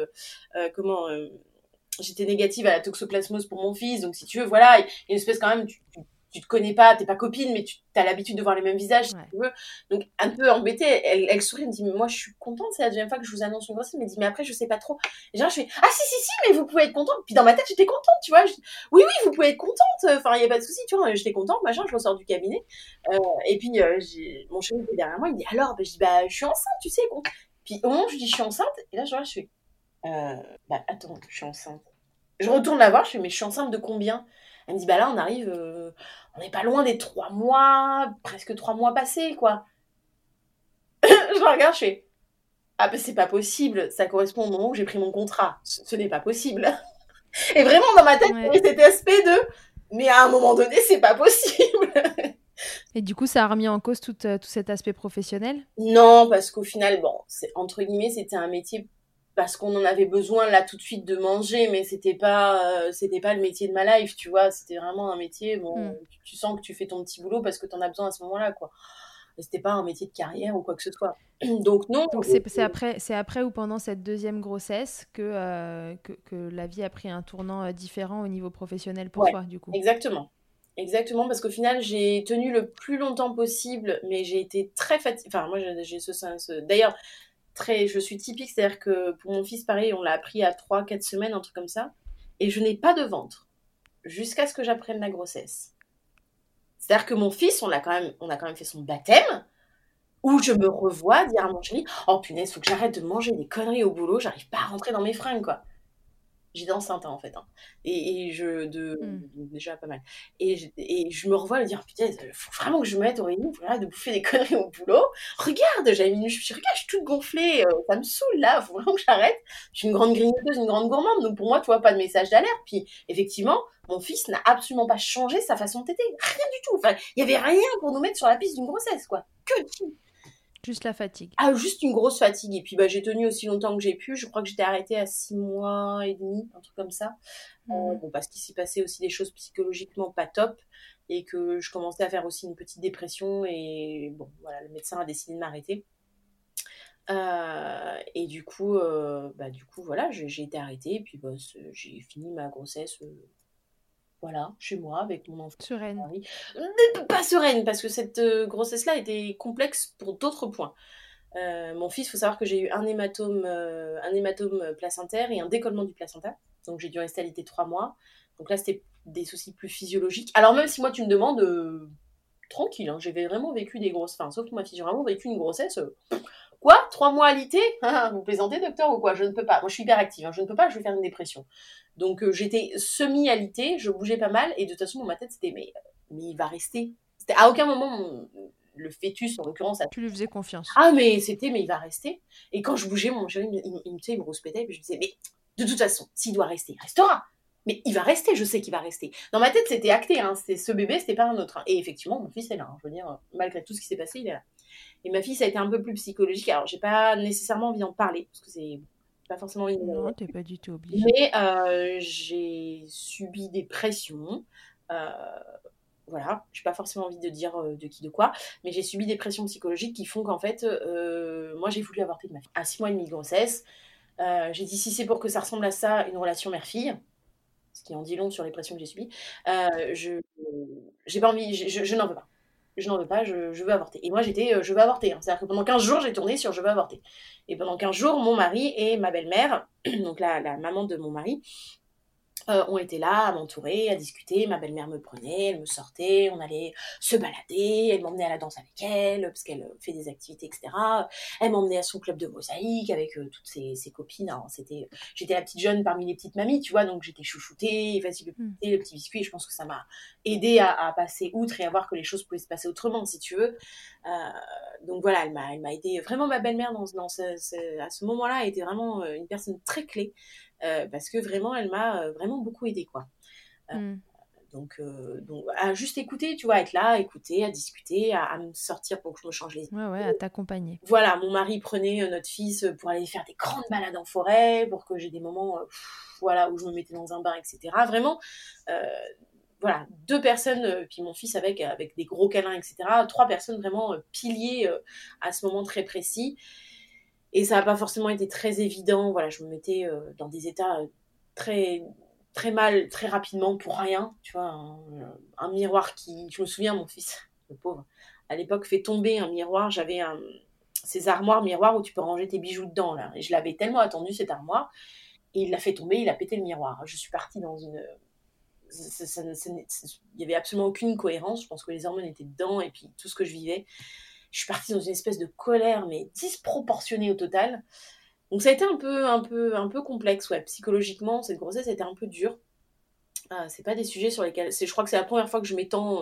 j'étais négative à la toxoplasmose pour mon fils, donc si tu veux, voilà, il y a une espèce quand même, tu te connais pas, t'es pas copine, mais tu as l'habitude de voir les mêmes visages, si tu veux. Donc, un peu embêtée, elle sourit, elle me dit, mais moi, je suis contente, c'est la deuxième fois que je vous annonce une grossesse, elle me dit, mais après, je sais pas trop. Et genre, je fais, ah, si, mais vous pouvez être contente. Puis dans ma tête, j'étais contente, tu vois. Oui, vous pouvez être contente. Enfin, il y a pas de souci, tu vois. J'étais contente, machin, je ressors du cabinet. Et puis, mon chéri était derrière moi, il me dit, alors, je dis, bah, je suis enceinte, tu sais. Bon. Puis, au moment où je dis, je suis enceinte, et là, je fais, bah, attends, je suis enceinte. Je retourne la voir, je fais, mais je suis enceinte de combien? Elle me dit, bah là, on arrive, on n'est pas loin des 3 mois, presque 3 mois passés, quoi. Je la regarde, je fais, ah, bah c'est pas possible, ça correspond au moment où j'ai pris mon contrat. Ce n'est pas possible. Et vraiment, dans ma tête, il y avait cet aspect de, mais à un moment donné, c'est pas possible. Et du coup, ça a remis en cause tout cet aspect professionnel? Non, parce qu'au final, bon, entre guillemets, c'était un métier parce qu'on en avait besoin là tout de suite de manger, mais c'était pas le métier de ma life, tu vois. C'était vraiment un métier, bon, tu sens que tu fais ton petit boulot parce que t'en as besoin à ce moment-là, quoi. Et c'était pas un métier de carrière ou quoi que ce soit. Donc non. Donc c'est après ou pendant cette deuxième grossesse que la vie a pris un tournant différent au niveau professionnel pour toi, du coup. Exactement, parce qu'au final, j'ai tenu le plus longtemps possible, mais j'ai été très fatiguée. Enfin, moi, j'ai ce sens. D'ailleurs, je suis typique, c'est-à-dire que pour mon fils, pareil, on l'a appris à 3-4 semaines, un truc comme ça. Et je n'ai pas de ventre jusqu'à ce que j'apprenne la grossesse. C'est-à-dire que mon fils, on a quand même fait son baptême, où je me revois dire à mon chéri, oh punaise, faut que j'arrête de manger des conneries au boulot, j'arrive pas à rentrer dans mes fringues, quoi. J'étais enceinte, en fait. Déjà pas mal. Et je me revois lui dire, putain, il faut vraiment que je me mette au régime, faut arrêter de bouffer des conneries au boulot. Regarde, je suis toute gonflée, ça me saoule là, faut vraiment que j'arrête. Je suis une grande grignoteuse, une grande gourmande, donc pour moi, tu vois, pas de message d'alerte. Puis effectivement, mon fils n'a absolument pas changé sa façon de téter. Rien du tout. Enfin, il y avait rien pour nous mettre sur la piste d'une grossesse, quoi. Que dalle. Juste la fatigue. Ah, juste une grosse fatigue. Et puis, bah, j'ai tenu aussi longtemps que j'ai pu. Je crois que j'étais arrêtée à 6 mois et demi, un truc comme ça. Bon, parce qu'il s'y passait aussi des choses psychologiquement pas top. Et que je commençais à faire aussi une petite dépression. Et bon, voilà, le médecin a décidé de m'arrêter. Et du coup, voilà, j'ai été arrêtée. Et puis, bah, j'ai fini ma grossesse... voilà, chez moi, avec mon enfant. Sereine. Mais pas sereine, parce que cette grossesse-là était complexe pour d'autres points. Mon fils, il faut savoir que j'ai eu un hématome placentaire et un décollement du placenta. Donc j'ai dû rester alitée 3 mois. Donc là, c'était des soucis plus physiologiques. Alors même si moi, tu me demandes, tranquille, hein, j'ai vraiment vécu des grosses... Enfin, sauf que ma fille, j'ai vraiment vécu une grossesse... Quoi 3 mois alité? Vous plaisantez, docteur, ou quoi? Je ne peux pas. Moi, je suis hyperactive. Hein. Je ne peux pas, je vais faire une dépression. Donc, j'étais semi-alitée, je bougeais pas mal. Et de toute façon, dans ma tête, c'était, mais il va rester. C'était à aucun moment, le fœtus, en l'occurrence... Tu lui faisais confiance. Ah, mais il va rester. Et quand je bougeais, mon chéri, il me rouspétait. Et puis je me disais, mais de toute façon, s'il doit rester, il restera. Mais il va rester, je sais qu'il va rester. Dans ma tête, c'était acté. Hein. C'était ce bébé, c'était pas un autre. Hein. Et effectivement, mon fils est là. Hein. Je veux dire, malgré tout ce qui s'est passé, il est là. Et ma fille, ça a été un peu plus psychologique. Alors, j'ai pas nécessairement envie d'en parler, parce que c'est pas forcément envie de... Non, t'es pas du tout obligée. Mais j'ai subi des pressions. Voilà, j'ai pas forcément envie de dire de qui, de quoi, mais j'ai subi des pressions psychologiques qui font qu'en fait, moi, j'ai voulu avorter de ma fille. À 6 mois et demi de grossesse, j'ai dit, si c'est pour que ça ressemble à ça, une relation mère-fille, ce qui en dit long sur les pressions que j'ai subies, j'ai pas envie, je n'en veux pas. je n'en veux pas, je veux avorter. Et moi, j'étais je veux avorter. Hein. C'est-à-dire que pendant 15 jours, j'ai tourné sur je veux avorter. Et pendant 15 jours, mon mari et ma belle-mère, donc la maman de mon mari, ont été là à m'entourer, à discuter. Ma belle-mère me prenait, elle me sortait, on allait se balader, elle m'emmenait à la danse avec elle, parce qu'elle fait des activités, etc. Elle m'emmenait à son club de mosaïque avec toutes ses copines. Alors, j'étais la petite jeune parmi les petites mamies, tu vois, donc j'étais chouchoutée, facile de pisser, le petit biscuit. Et je pense que ça m'a aidée à passer outre et à voir que les choses pouvaient se passer autrement, si tu veux. Donc voilà, elle m'a aidée. Vraiment, ma belle-mère, à ce moment-là, était vraiment une personne très clé. Parce que vraiment, elle m'a vraiment beaucoup aidée, quoi. Donc, à juste écouter, tu vois, à être là, à écouter, à discuter, à me sortir pour que je me change les idées. Ouais, à t'accompagner. Voilà, mon mari prenait notre fils pour aller faire des grandes balades en forêt, pour que j'ai des moments voilà, où je me mettais dans un bar, etc. Vraiment, voilà, 2 personnes, puis mon fils avec des gros câlins, etc. 3 personnes vraiment piliers à ce moment très précis. Et ça n'a pas forcément été très évident. Voilà, je me mettais dans des états très, très mal, très rapidement pour rien. Tu vois, un miroir qui... Je me souviens, mon fils, le pauvre, à l'époque, fait tomber un miroir. J'avais ces armoires miroirs où tu peux ranger tes bijoux dedans. Là. Et je l'avais tellement attendu, cette armoire. Et il l'a fait tomber, il a pété le miroir. Je suis partie dans une... Il n'y avait absolument aucune cohérence. Je pense que les hormones étaient dedans et puis tout ce que je vivais. Je suis partie dans une espèce de colère, mais disproportionnée au total. Donc ça a été un peu complexe, ouais. Psychologiquement, cette grossesse a été un peu dure. C'est pas des sujets sur lesquels... Je crois que c'est la première fois que je m'étends...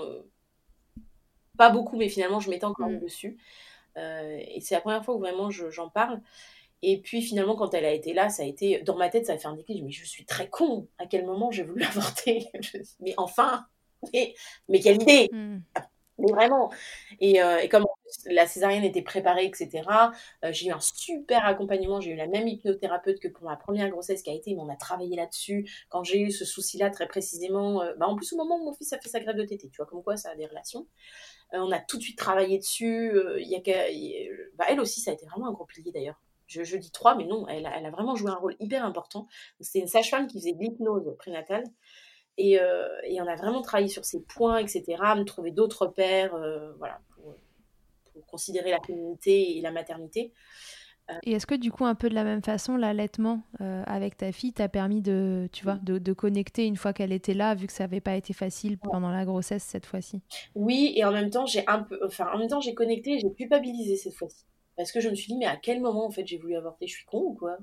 pas beaucoup, mais finalement, je m'étends quand même dessus. Et c'est la première fois où vraiment j'en parle. Et puis finalement, quand elle a été là, ça a été... Dans ma tête, ça a fait un déclic. Mais je suis très con. À quel moment j'ai voulu avorter? Mais enfin... Mais quelle idée! Mais vraiment. Et comme la césarienne était préparée, etc., j'ai eu un super accompagnement. J'ai eu la même hypnothérapeute que pour ma première grossesse qui a été, mais on a travaillé là-dessus. Quand j'ai eu ce souci-là très précisément, en plus au moment où mon fils a fait sa grève de tétée, tu vois, comme quoi ça a des relations. On a tout de suite travaillé dessus. Elle aussi, ça a été vraiment un gros pilier d'ailleurs. Je dis 3, mais non, elle a vraiment joué un rôle hyper important. C'est une sage-femme qui faisait de l'hypnose prénatale. Et on a vraiment travaillé sur ces points, etc., me trouver d'autres repères, voilà, pour considérer la féminité et la maternité. Et est-ce que du coup, un peu de la même façon, l'allaitement avec ta fille t'a permis de, tu vois, de connecter une fois qu'elle était là, vu que ça n'avait pas été facile pendant la grossesse cette fois-ci? Oui, et en même temps, j'ai connecté et j'ai culpabilisé cette fois-ci. Parce que je me suis dit, mais à quel moment, en fait, j'ai voulu avorter? Je suis con ou quoi?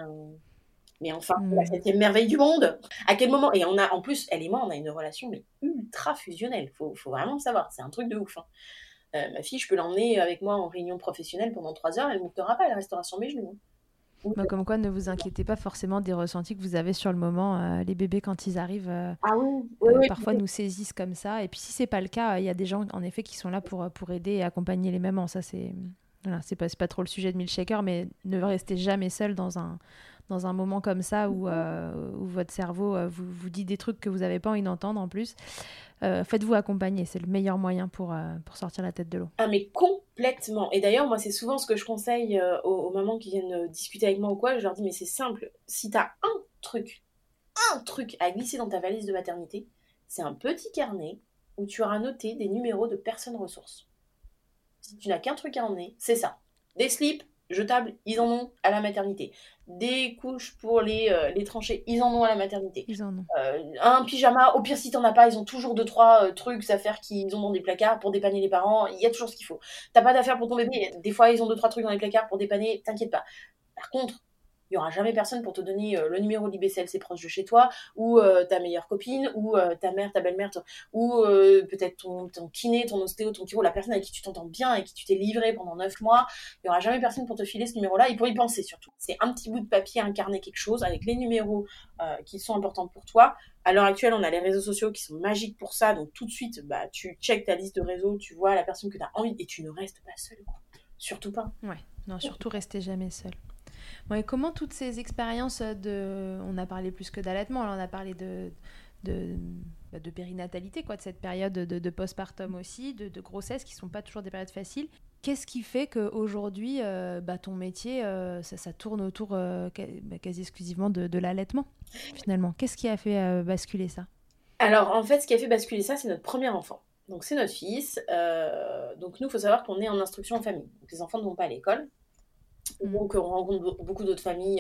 Mais enfin, c'est la 7e merveille du monde. À quel moment? Et en plus, elle et moi, on a une relation mais ultra fusionnelle. Faut vraiment le savoir. C'est un truc de ouf. Hein. Ma fille, je peux l'emmener avec moi en réunion professionnelle pendant 3 heures. Elle ne montera pas. Elle restera sur mes genoux. Comme quoi, ne vous inquiétez pas forcément des ressentis que vous avez sur le moment. Les bébés, quand ils arrivent, parfois nous saisissent comme ça. Et puis, si c'est pas le cas, il y a des gens, en effet, qui sont là pour aider et accompagner les mamans. Ça, c'est pas trop le sujet de Milkshaker, mais ne restez jamais seul dans un moment comme ça où votre cerveau vous dit des trucs que vous n'avez pas envie d'entendre en plus. Faites-vous accompagner, c'est le meilleur moyen pour sortir la tête de l'eau. Ah mais complètement. Et d'ailleurs, moi, c'est souvent ce que je conseille aux mamans qui viennent discuter avec moi ou quoi. Je leur dis, mais c'est simple. Si t'as un truc à glisser dans ta valise de maternité, c'est un petit carnet où tu auras noté des numéros de personnes ressources. Si tu n'as qu'un truc à emmener, c'est ça. Des slips jetables, ils en ont à la maternité. Des couches pour les tranchées, ils en ont à la maternité. Ils en ont. Un pyjama, au pire si t'en as pas, ils ont toujours 2-3 trucs, affaires qu'ils ont dans des placards pour dépanner les parents. Il y a toujours ce qu'il faut. T'as pas d'affaires pour ton bébé, des fois ils ont 2-3 trucs dans les placards pour dépanner, t'inquiète pas. Par contre, il n'y aura jamais personne pour te donner le numéro d'IBCLC proche de chez toi, ou ta meilleure copine, ou ta mère, ta belle-mère, ou peut-être ton kiné, ton ostéo, ton chiro, la personne avec qui tu t'entends bien, avec qui tu t'es livré pendant 9 mois. Il n'y aura jamais personne pour te filer ce numéro-là, et pour y penser surtout. C'est un petit bout de papier incarné quelque chose, avec les numéros qui sont importants pour toi. À l'heure actuelle, on a les réseaux sociaux qui sont magiques pour ça, donc tout de suite, tu checkes ta liste de réseaux, tu vois la personne que tu as envie, et tu ne restes pas seul, quoi. Surtout pas. Ouais, non, surtout restez jamais seul. Bon, et comment toutes ces expériences on a parlé plus que d'allaitement, là on a parlé de périnatalité, quoi, de cette période de postpartum aussi, de grossesse qui sont pas toujours des périodes faciles. Qu'est-ce qui fait qu'aujourd'hui, ton métier, ça tourne autour quasi exclusivement de l'allaitement, finalement? Qu'est-ce qui a fait basculer ça? Alors, en fait, ce qui a fait basculer ça, c'est notre premier enfant. Donc c'est notre fils. Donc nous, il faut savoir qu'on est en instruction en famille. Donc, les enfants ne vont pas à l'école. Donc on rencontre beaucoup d'autres familles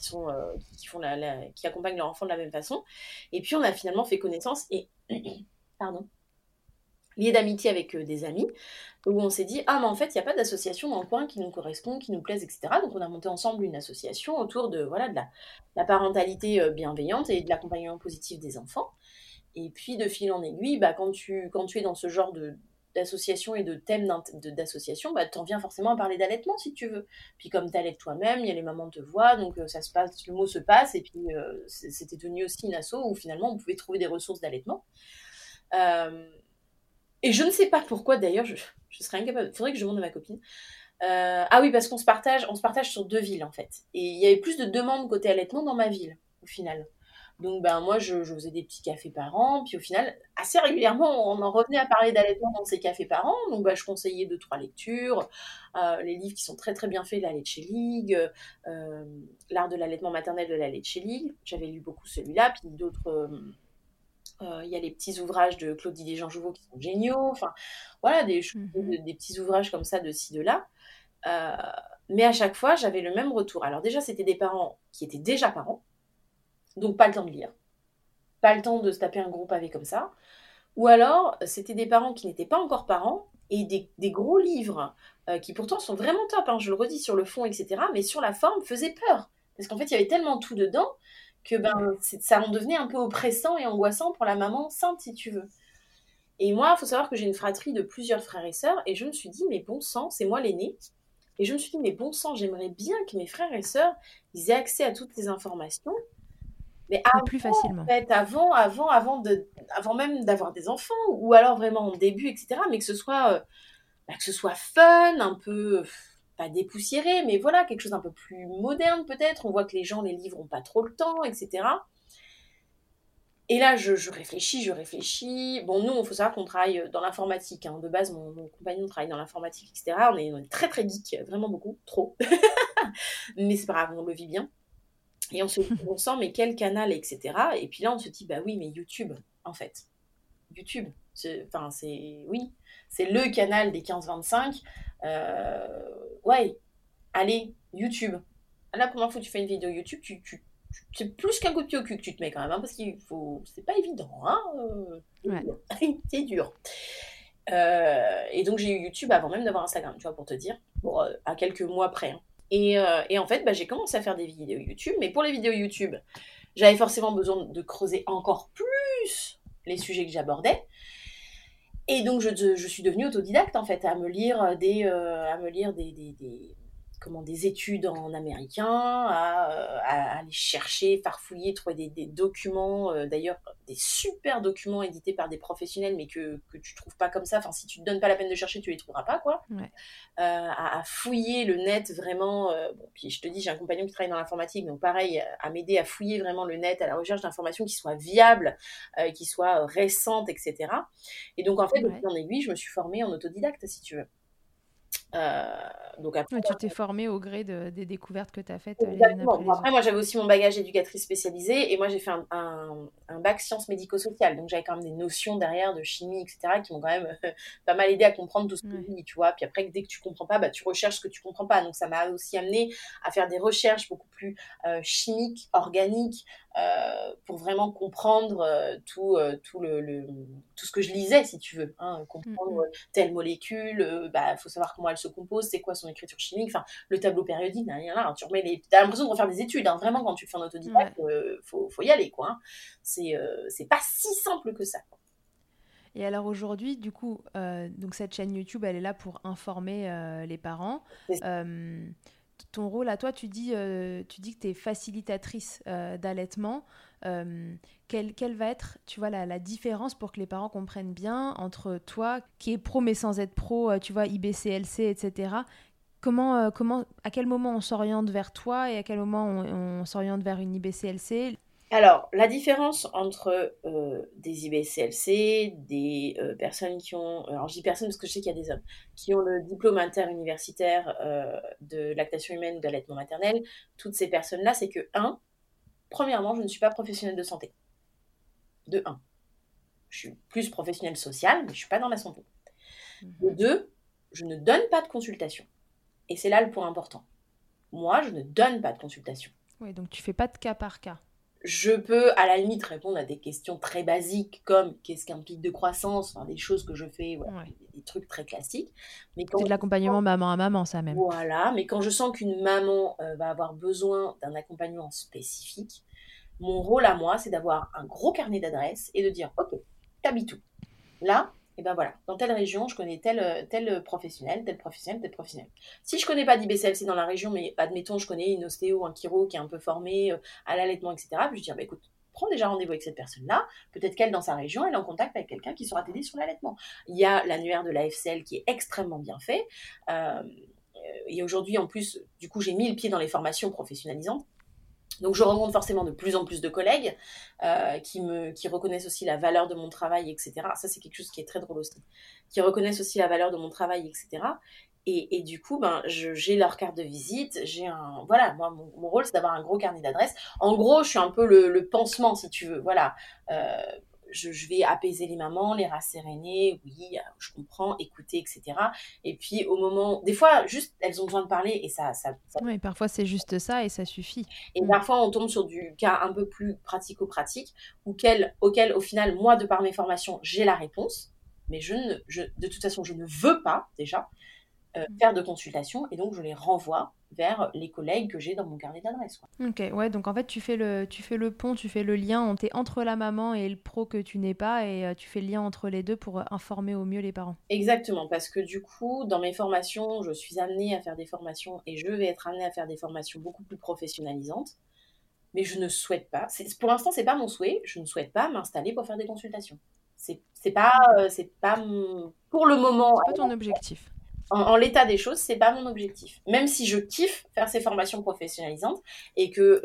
qui accompagnent leurs enfants de la même façon. Et puis on a finalement fait connaissance et pardon, lié d'amitié avec des amis, où on s'est dit, ah mais en fait, il n'y a pas d'association dans le coin qui nous correspond, qui nous plaise, etc. Donc on a monté ensemble une association autour de, voilà, de la parentalité bienveillante et de l'accompagnement positif des enfants. Et puis de fil en aiguille, quand tu es dans ce genre d'association et de thèmes d'association, t'en viens forcément à parler d'allaitement si tu veux. Puis comme t'allaites toi-même, il y a les mamans te voient, donc ça se passe, le mot se passe, et puis c'était devenu aussi une asso où finalement on pouvait trouver des ressources d'allaitement. Et je ne sais pas pourquoi d'ailleurs, je serais incapable, il faudrait que je demande à ma copine. Ah oui, parce qu'on se partage sur 2 villes en fait. Et il y avait plus de demandes côté allaitement dans ma ville, au final. Donc moi je faisais des petits cafés par an, puis au final, assez régulièrement, on en revenait à parler d'allaitement dans ces cafés par an. Donc je conseillais 2-3 lectures, les livres qui sont très très bien faits, la Leche League, l'art de l'allaitement maternel de la Leche League. J'avais lu beaucoup celui-là, puis d'autres. Il y a les petits ouvrages de Claudie Desjean-Jouveau qui sont géniaux. Enfin, voilà, des petits ouvrages comme ça de ci, de là. Mais à chaque fois, j'avais le même retour. Alors déjà, c'était des parents qui étaient déjà parents, donc pas le temps de lire, pas le temps de se taper un gros pavé comme ça. Ou alors, c'était des parents qui n'étaient pas encore parents et des gros livres qui pourtant sont vraiment top, hein, je le redis, sur le fond, etc. Mais sur la forme, faisaient peur. Parce qu'en fait, il y avait tellement tout dedans que ça en devenait un peu oppressant et angoissant pour la maman enceinte, si tu veux. Et moi, il faut savoir que j'ai une fratrie de plusieurs frères et sœurs, et je me suis dit, mais bon sang, c'est moi l'aînée. Et je me suis dit, mais bon sang, j'aimerais bien que mes frères et sœurs, ils aient accès à toutes ces informations. Mais plus facilement. En fait, avant même d'avoir des enfants, ou alors vraiment en début, etc. Mais que ce soit fun, un peu, pas dépoussiéré, mais voilà, quelque chose d'un peu plus moderne peut-être. On voit que les livres n'ont pas trop le temps, etc. Et là, je réfléchis. Bon, nous, il faut savoir qu'on travaille dans l'informatique. Hein. De base, mon compagnon travaille dans l'informatique, etc. On est très, très geek, vraiment beaucoup, trop. Mais c'est pas grave, on le vit bien. Et on se dit, on sent, mais quel canal, etc. Et puis là, on se dit, bah oui, mais YouTube, en fait. YouTube, oui, c'est le canal des 15-25. Ouais, allez, YouTube. La première fois que tu fais une vidéo YouTube, c'est plus qu'un coup de pied au cul que tu te mets quand même, hein, parce c'est pas évident, hein, c'est dur. Et donc j'ai eu YouTube avant même d'avoir Instagram, tu vois, pour te dire, à quelques mois près. Hein. Et en fait, j'ai commencé à faire des vidéos YouTube, mais pour les vidéos YouTube, j'avais forcément besoin de creuser encore plus les sujets que j'abordais. Et donc je suis devenue autodidacte en fait, à me lire des études en américain, à aller chercher, farfouiller, trouver des documents, d'ailleurs des super documents édités par des professionnels, mais que tu trouves pas comme ça. Enfin, si tu te donnes pas la peine de chercher, tu les trouveras pas, quoi. Ouais. À fouiller le net vraiment. Puis je te dis, j'ai un compagnon qui travaille dans l'informatique, donc pareil, à m'aider à fouiller vraiment le net, à la recherche d'informations qui soient viables, qui soient récentes, etc. Et donc en fait, de fil en aiguille, je me suis formée en autodidacte, si tu veux. Donc après, tu t'es formée au gré des découvertes que tu as faites. Exactement. Après, moi, j'avais aussi mon bagage éducatrice spécialisée et moi, j'ai fait un bac sciences médico-sociales. Donc, j'avais quand même des notions derrière de chimie, etc., qui m'ont quand même pas mal aidé à comprendre tout ce que je dis, tu vois. Puis après, dès que tu comprends pas, tu recherches ce que tu comprends pas. Donc, ça m'a aussi amené à faire des recherches beaucoup plus chimiques, organiques, pour vraiment comprendre tout ce que je lisais, si tu veux. Hein, comprendre telle molécule, faut savoir comment elle se compose, c'est quoi son écriture chimique, enfin, le tableau périodique, tu remets t'as l'impression de refaire des études, hein, vraiment, quand tu fais un autodidacte, faut y aller, quoi. Hein. C'est pas si simple que ça. Et alors aujourd'hui, du coup, donc cette chaîne YouTube, elle est là pour informer les parents. Ton rôle à toi, tu dis que tu es facilitatrice d'allaitement. Quelle va être, tu vois, la différence pour que les parents comprennent bien entre toi, qui est pro mais sans être pro, tu vois, IBCLC, etc. À quel moment on s'oriente vers toi et à quel moment on s'oriente vers une IBCLC? Alors, la différence entre des IBCLC, des personnes qui ont... Alors, je dis personnes parce que je sais qu'il y a des hommes qui ont le diplôme interuniversitaire de lactation humaine ou d'allaitement maternel. Toutes ces personnes-là, c'est que, premièrement, je ne suis pas professionnelle de santé. De 1. Je suis plus professionnelle sociale, mais je ne suis pas dans la santé. De deux, je ne donne pas de consultation. Et c'est là le point important. Moi, je ne donne pas de consultation. Oui, donc tu fais pas de cas par cas. Je peux, à la limite, répondre à des questions très basiques, comme qu'est-ce qu'un pic de croissance, enfin, des choses que je fais, voilà, des trucs très classiques. Mais c'est de l'accompagnement maman à maman, ça même. Voilà, mais quand je sens qu'une maman va avoir besoin d'un accompagnement spécifique, mon rôle à moi, c'est d'avoir un gros carnet d'adresses et de dire, ok, t'habites où? Là, et ben voilà, dans telle région, je connais tel professionnel, tel professionnel, tel professionnel. Si je connais pas d'IBCLC dans la région, mais admettons, je connais une ostéo, un chiro qui est un peu formé à l'allaitement, etc., puis je dis, bah, écoute, prends déjà rendez-vous avec cette personne-là. Peut-être qu'elle, dans sa région, elle est en contact avec quelqu'un qui saura t'aider sur l'allaitement. Il y a l'annuaire de la FCL qui est extrêmement bien fait. Et aujourd'hui, en plus, du coup, j'ai mis le pied dans les formations professionnalisantes. Donc, je rencontre forcément de plus en plus de collègues qui reconnaissent aussi la valeur de mon travail, etc. Ça, c'est quelque chose qui est très drôle aussi. Qui reconnaissent aussi la valeur de mon travail, etc. Et du coup, j'ai leur carte de visite. Voilà, moi, mon rôle, c'est d'avoir un gros carnet d'adresses. En gros, je suis un peu le pansement, si tu veux. Voilà. Je vais apaiser les mamans, les rasséréner, oui, je comprends, écouter, etc. Et puis au moment, des fois, juste, elles ont besoin de parler et ça... Oui, parfois c'est juste ça et ça suffit. Et parfois, on tombe sur du cas un peu plus pratico-pratique, auquel, au final, moi, de par mes formations, j'ai la réponse, mais de toute façon, je ne veux pas, déjà, faire de consultation, et donc je les renvoie vers les collègues que j'ai dans mon carnet d'adresses, quoi. Ok, ouais, donc en fait tu fais le pont, tu fais le lien, t'es entre la maman et le pro que tu n'es pas, et tu fais le lien entre les deux pour informer au mieux les parents. Exactement, parce que du coup, dans mes formations, je suis amenée à faire des formations, et je vais être amenée à faire des formations beaucoup plus professionnalisantes, mais je ne souhaite pas, pour l'instant c'est pas mon souhait, je ne souhaite pas m'installer pour faire des consultations. C'est pas pour le moment. C'est pas ton objectif. En l'état des choses, c'est pas mon objectif. Même si je kiffe faire ces formations professionnalisantes et que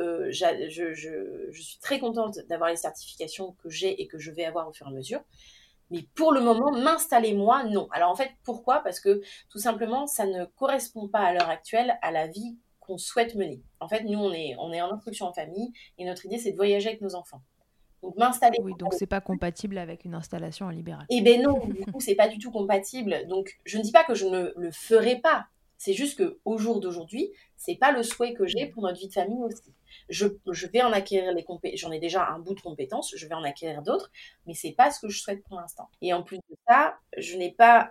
je suis très contente d'avoir les certifications que j'ai et que je vais avoir au fur et à mesure. Mais pour le moment, m'installer moi, non. Alors en fait, pourquoi ? Parce que tout simplement, ça ne correspond pas à l'heure actuelle à la vie qu'on souhaite mener. En fait, nous, on est en instruction en famille et notre idée, c'est de voyager avec nos enfants. Donc m'installer. Oui, donc c'est pas compatible avec une installation en libéral. Eh ben non, du coup, c'est pas du tout compatible. Donc je ne dis pas que je ne le ferai pas. C'est juste que au jour d'aujourd'hui, c'est pas le souhait que j'ai pour notre vie de famille aussi. Je vais en acquérir les compétences. J'en ai déjà un bout de compétences. Je vais en acquérir d'autres, mais c'est pas ce que je souhaite pour l'instant. Et en plus de ça, je n'ai pas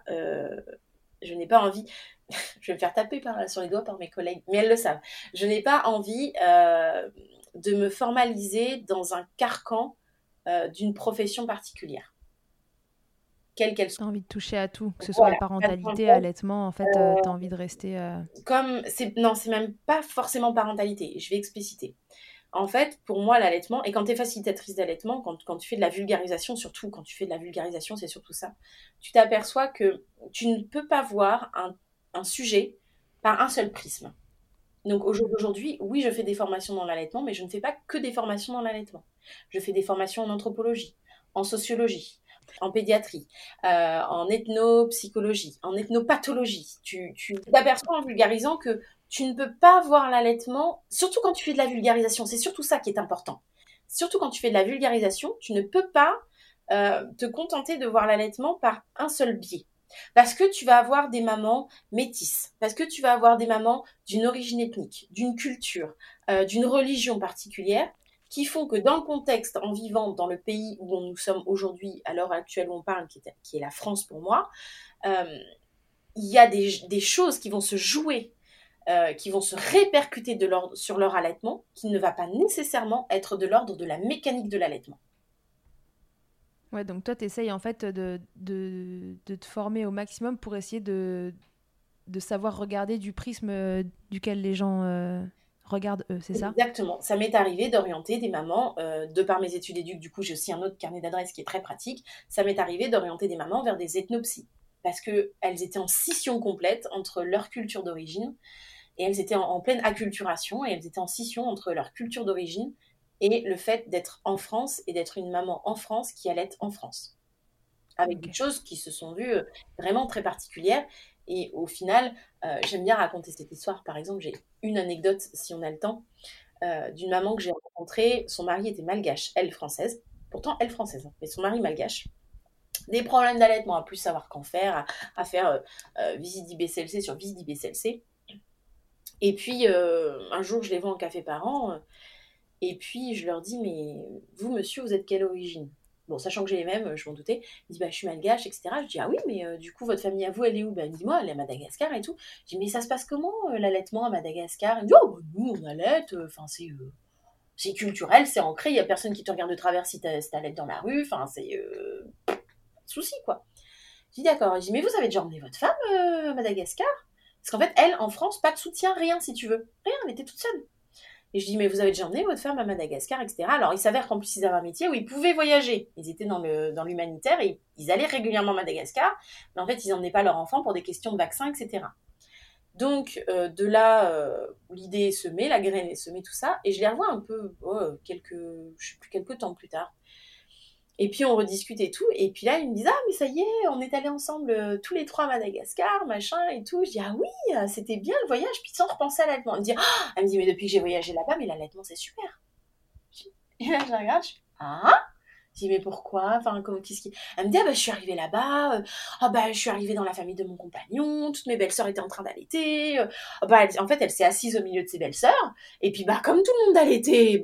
envie. Je vais me faire taper sur les doigts par mes collègues, mais elles le savent. Je n'ai pas envie de me formaliser dans un carcan d'une profession particulière, quelle qu'elle soit. T'as envie de toucher à tout, que ce soit parentalité, allaitement, en fait, t'as envie de rester... Non, c'est même pas forcément parentalité, je vais expliciter. En fait, pour moi, l'allaitement, et quand tu es facilitatrice d'allaitement, quand tu fais de la vulgarisation, surtout quand tu fais de la vulgarisation, c'est surtout ça, tu t'aperçois que tu ne peux pas voir un sujet par un seul prisme. Donc aujourd'hui, oui, je fais des formations dans l'allaitement, mais je ne fais pas que des formations dans l'allaitement. Je fais des formations en anthropologie, en sociologie, en pédiatrie, en ethnopsychologie, en ethnopathologie. Tu t'aperçois en vulgarisant que tu ne peux pas voir l'allaitement, surtout quand tu fais de la vulgarisation, c'est surtout ça qui est important. Surtout quand tu fais de la vulgarisation, tu ne peux pas te contenter de voir l'allaitement par un seul biais. Parce que tu vas avoir des mamans métisses, parce que tu vas avoir des mamans d'une origine ethnique, d'une culture, d'une religion particulière, qui font que dans le contexte, en vivant dans le pays où nous sommes aujourd'hui, à l'heure actuelle où on parle, qui est la France pour moi, il y a des choses qui vont se jouer, qui vont se répercuter sur leur allaitement, qui ne va pas nécessairement être de l'ordre de la mécanique de l'allaitement. Ouais, donc toi, tu essayes en fait de te former au maximum pour essayer de savoir regarder du prisme duquel les gens regardent eux, c'est ça ? Exactement. Ça m'est arrivé d'orienter des mamans, de par mes études éduques, du coup j'ai aussi un autre carnet d'adresses qui est très pratique, ça m'est arrivé d'orienter des mamans vers des ethnopsies, parce qu'elles étaient en scission complète entre leur culture d'origine, et elles étaient en pleine acculturation, et elles étaient en scission entre leur culture d'origine et le fait d'être en France et d'être une maman en France qui allait en France. Avec des choses qui se sont vues vraiment très particulières. Et au final, j'aime bien raconter cette histoire. Par exemple, j'ai une anecdote, si on a le temps, d'une maman que j'ai rencontrée. Son mari était malgache, elle française. Pourtant, elle française, mais son mari malgache. des problèmes d'allaitement, à plus savoir qu'en faire, à faire visite d'IBCLC sur visite d'IBCLC. Et puis, un jour, je les vois en café parents, et puis je leur dis, mais vous, monsieur, vous êtes quelle origine? Bon, sachant que j'ai les mêmes, je m'en doutais. Il dit, bah, je suis malgache, etc. Je dis, ah oui, mais du coup, votre famille à vous, elle est où? Ben, il me dit, moi, elle est à Madagascar et tout. Je dis, mais ça se passe comment, l'allaitement à Madagascar? Il me dit, oh, bah, nous, on allaite, enfin, c'est culturel, c'est ancré, il n'y a personne qui te regarde de travers si t'allaites dans la rue, enfin, c'est pas de souci, quoi. Je dis, d'accord. Je dis, mais vous avez déjà emmené votre femme à Madagascar? Parce qu'en fait, elle, en France, pas de soutien, rien, si tu veux. Rien, elle était toute seule. Et je dis, mais vous avez déjà emmené votre femme à Madagascar, etc. Alors, il s'avère qu'en plus, ils avaient un métier où ils pouvaient voyager. Ils étaient dans l'humanitaire et ils allaient régulièrement à Madagascar. Mais en fait, ils n'emmenaient pas leur enfant pour des questions de vaccins, etc. Donc, de là, l'idée est semée, la graine est semée, tout ça. Et je les revois un peu, quelques temps plus tard. Et puis, on rediscute et tout. Et puis là, ils me disent, ah, mais ça y est, on est allés ensemble tous les trois à Madagascar, machin et tout. Je dis, ah oui, c'était bien le voyage. Puis sans repenser à l'allaitement. Elle me dit, mais depuis que j'ai voyagé là-bas, mais l'allaitement, c'est super. Et là, je la regarde, je dis, ah. Je dis, mais pourquoi? Enfin, qu'est-ce qui... Elle me dit, ah bah, je suis arrivée là-bas, je suis arrivée dans la famille de mon compagnon, toutes mes belles-sœurs étaient en train d'allaiter, en fait, elle s'est assise au milieu de ses belles-sœurs, et puis, comme tout le monde allaitait,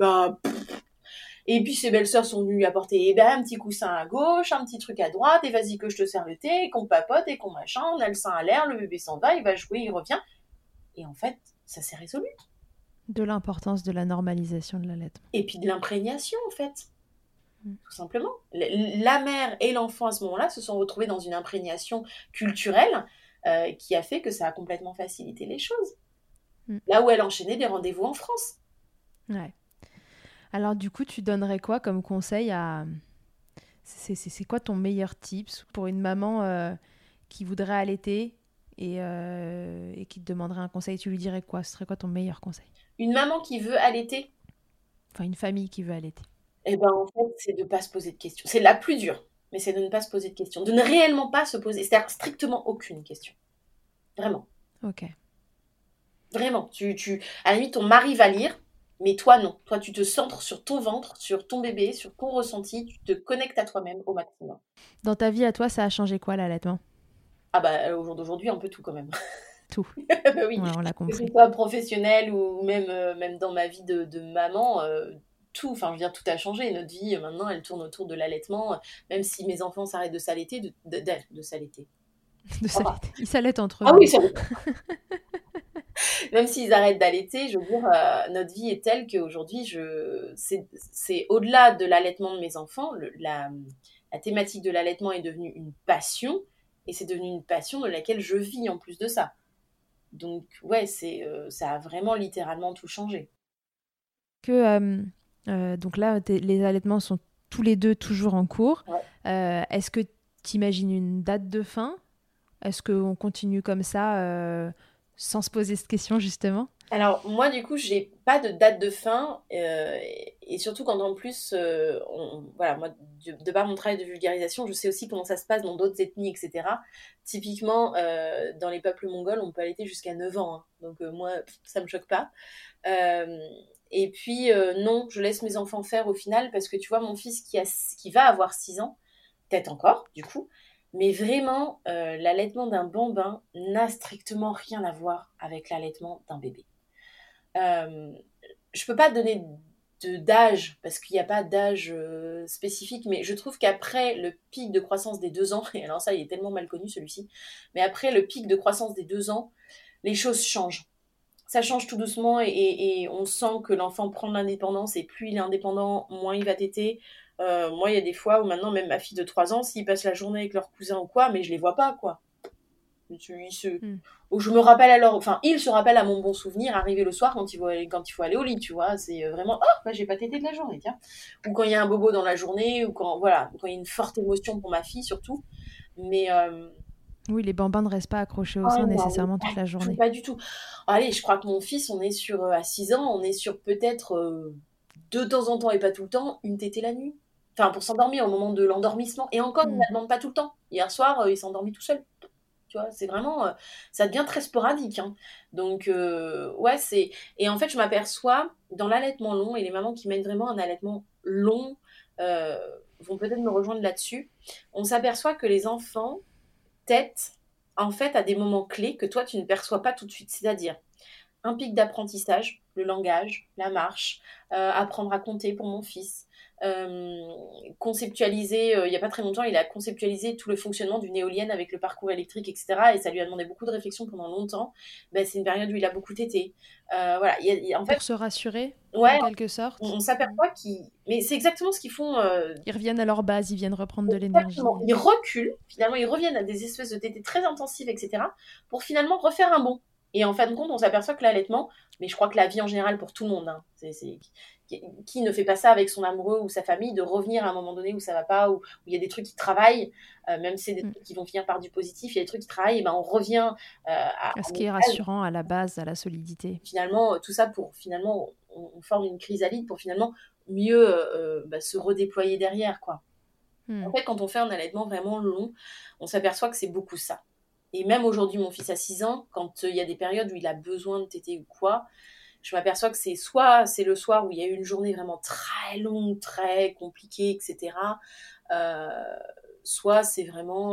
et puis, ses belles-sœurs sont venues lui apporter, un petit coussin à gauche, un petit truc à droite, et vas-y que je te sers le thé, et qu'on papote, et qu'on machin, on a le sein à l'air, le bébé s'en va, il va jouer, il revient, et en fait, ça s'est résolu. De l'importance de la normalisation de l'allaitement. Et puis de l'imprégnation, en fait. Tout simplement. La mère et l'enfant à ce moment-là se sont retrouvés dans une imprégnation culturelle qui a fait que ça a complètement facilité les choses. Là où elle enchaînait des rendez-vous en France. Ouais. Alors du coup, tu donnerais quoi comme conseil à... C'est quoi ton meilleur tips pour une maman qui voudrait allaiter et qui te demanderait un conseil? Tu lui dirais quoi? Ce serait quoi ton meilleur conseil? Une maman qui veut allaiter? Enfin, une famille qui veut allaiter. Eh ben, en fait, c'est de ne pas se poser de questions. C'est la plus dure, mais c'est de ne pas se poser de questions. De ne réellement pas se poser, c'est-à-dire strictement aucune question. Vraiment. Ok. Vraiment. À la limite, ton mari va lire, mais toi, non. Toi, tu te centres sur ton ventre, sur ton bébé, sur ton ressenti. Tu te connectes à toi-même au maximum. Dans ta vie, à toi, ça a changé quoi, l'allaitement? Ah bah, au jour d'aujourd'hui, un peu tout quand même. Tout. Bah oui. Ouais, on l'a compris. Que ce soit professionnel ou même dans ma vie de maman, tout, enfin, je veux dire, tout a changé. Notre vie, maintenant, elle tourne autour de l'allaitement. Même si mes enfants s'arrêtent de s'allaiter, de s'allaiter. De s'allaiter. Ils s'allaitent entre eux. Ah oui, ça même s'ils arrêtent d'allaiter, je veux dire, notre vie est telle qu'aujourd'hui, c'est au-delà de l'allaitement de mes enfants, la thématique de l'allaitement est devenue une passion, et c'est devenu une passion de laquelle je vis en plus de ça. Donc, ouais, ça a vraiment littéralement tout changé. Donc là, les allaitements sont tous les deux toujours en cours. Ouais. Est-ce que tu imagines une date de fin? Est-ce qu'on continue comme ça sans se poser cette question, justement? Alors, moi, du coup, j'ai pas de date de fin, et surtout quand en plus, voilà, moi, de par mon travail de vulgarisation, je sais aussi comment ça se passe dans d'autres ethnies, etc. Typiquement, dans les peuples mongols, on peut allaiter jusqu'à 9 ans, hein. Donc, moi, ça me choque pas. Et puis, non, je laisse mes enfants faire au final, parce que tu vois, mon fils qui va avoir 6 ans, peut-être encore, du coup, mais vraiment, l'allaitement d'un bambin n'a strictement rien à voir avec l'allaitement d'un bébé. Je peux pas donner d'âge, parce qu'il n'y a pas d'âge spécifique, mais je trouve qu'après le pic de croissance des 2 ans, et alors ça, il est tellement mal connu celui-ci, mais après le pic de croissance des 2 ans, les choses changent. Ça change tout doucement et on sent que l'enfant prend de l'indépendance, et plus il est indépendant, moins il va téter. Moi, il y a des fois où maintenant, même ma fille de 3 ans, s'ils passent la journée avec leurs cousins ou quoi, mais je les vois pas, quoi. Où je me rappelle alors, enfin, ils se rappellent à mon bon souvenir, arrivé le soir quand il faut aller au lit, tu vois. C'est vraiment, j'ai pas tété de la journée, tiens. Ou quand il y a un bobo dans la journée, ou quand il y a une forte émotion pour ma fille, surtout. Mais... Oui, les bambins ne restent pas accrochés au sein nécessairement toute la journée. Pas du tout. Allez, je crois que mon fils, on est à 6 ans, on est sur peut-être de temps en temps et pas tout le temps, une tétée la nuit. Enfin, pour s'endormir au moment de l'endormissement. Et encore, il ne la demande pas tout le temps. Hier soir, il s'est endormi tout seul. Tu vois, c'est vraiment... ça devient très sporadique. Hein. Donc, ouais, c'est... Et en fait, je m'aperçois, dans l'allaitement long, et les mamans qui mènent vraiment un allaitement long, vont peut-être me rejoindre là-dessus. On s'aperçoit que les enfants têtent en fait à des moments clés que toi tu ne perçois pas tout de suite. C'est-à-dire un pic d'apprentissage, le langage, la marche, apprendre à compter pour mon fils, conceptualiser, il n'y a pas très longtemps, il a conceptualisé tout le fonctionnement d'une éolienne avec le parcours électrique, etc. Et ça lui a demandé beaucoup de réflexion pendant longtemps. Ben, c'est une période où il a beaucoup tété. Voilà, en fait, pour se rassurer, ouais, en quelque sorte. on s'aperçoit qu'ils... Mais c'est exactement ce qu'ils font... Ils reviennent à leur base, ils viennent reprendre de l'énergie. Ils reculent, finalement, ils reviennent à des espèces de tétés très intensives, etc. pour finalement refaire un bond. Et en fin de compte, on s'aperçoit que l'allaitement, mais je crois que la vie en général pour tout le monde, hein, qui ne fait pas ça avec son amoureux ou sa famille, de revenir à un moment donné où ça va pas, où il y a des trucs qui travaillent, même si c'est des trucs qui vont finir par du positif, il y a des trucs qui travaillent, et ben on revient à ce qui est rassurant, à la base, à la solidité. Finalement, tout ça pour, finalement, on forme une chrysalide pour finalement mieux se redéployer derrière, quoi. En fait, quand on fait un allaitement vraiment long, on s'aperçoit que c'est beaucoup ça. Et même aujourd'hui, mon fils a 6 ans, quand il y a des périodes où il a besoin de téter ou quoi, je m'aperçois que c'est soit c'est le soir où il y a eu une journée vraiment très longue, très compliquée, etc. Soit c'est vraiment,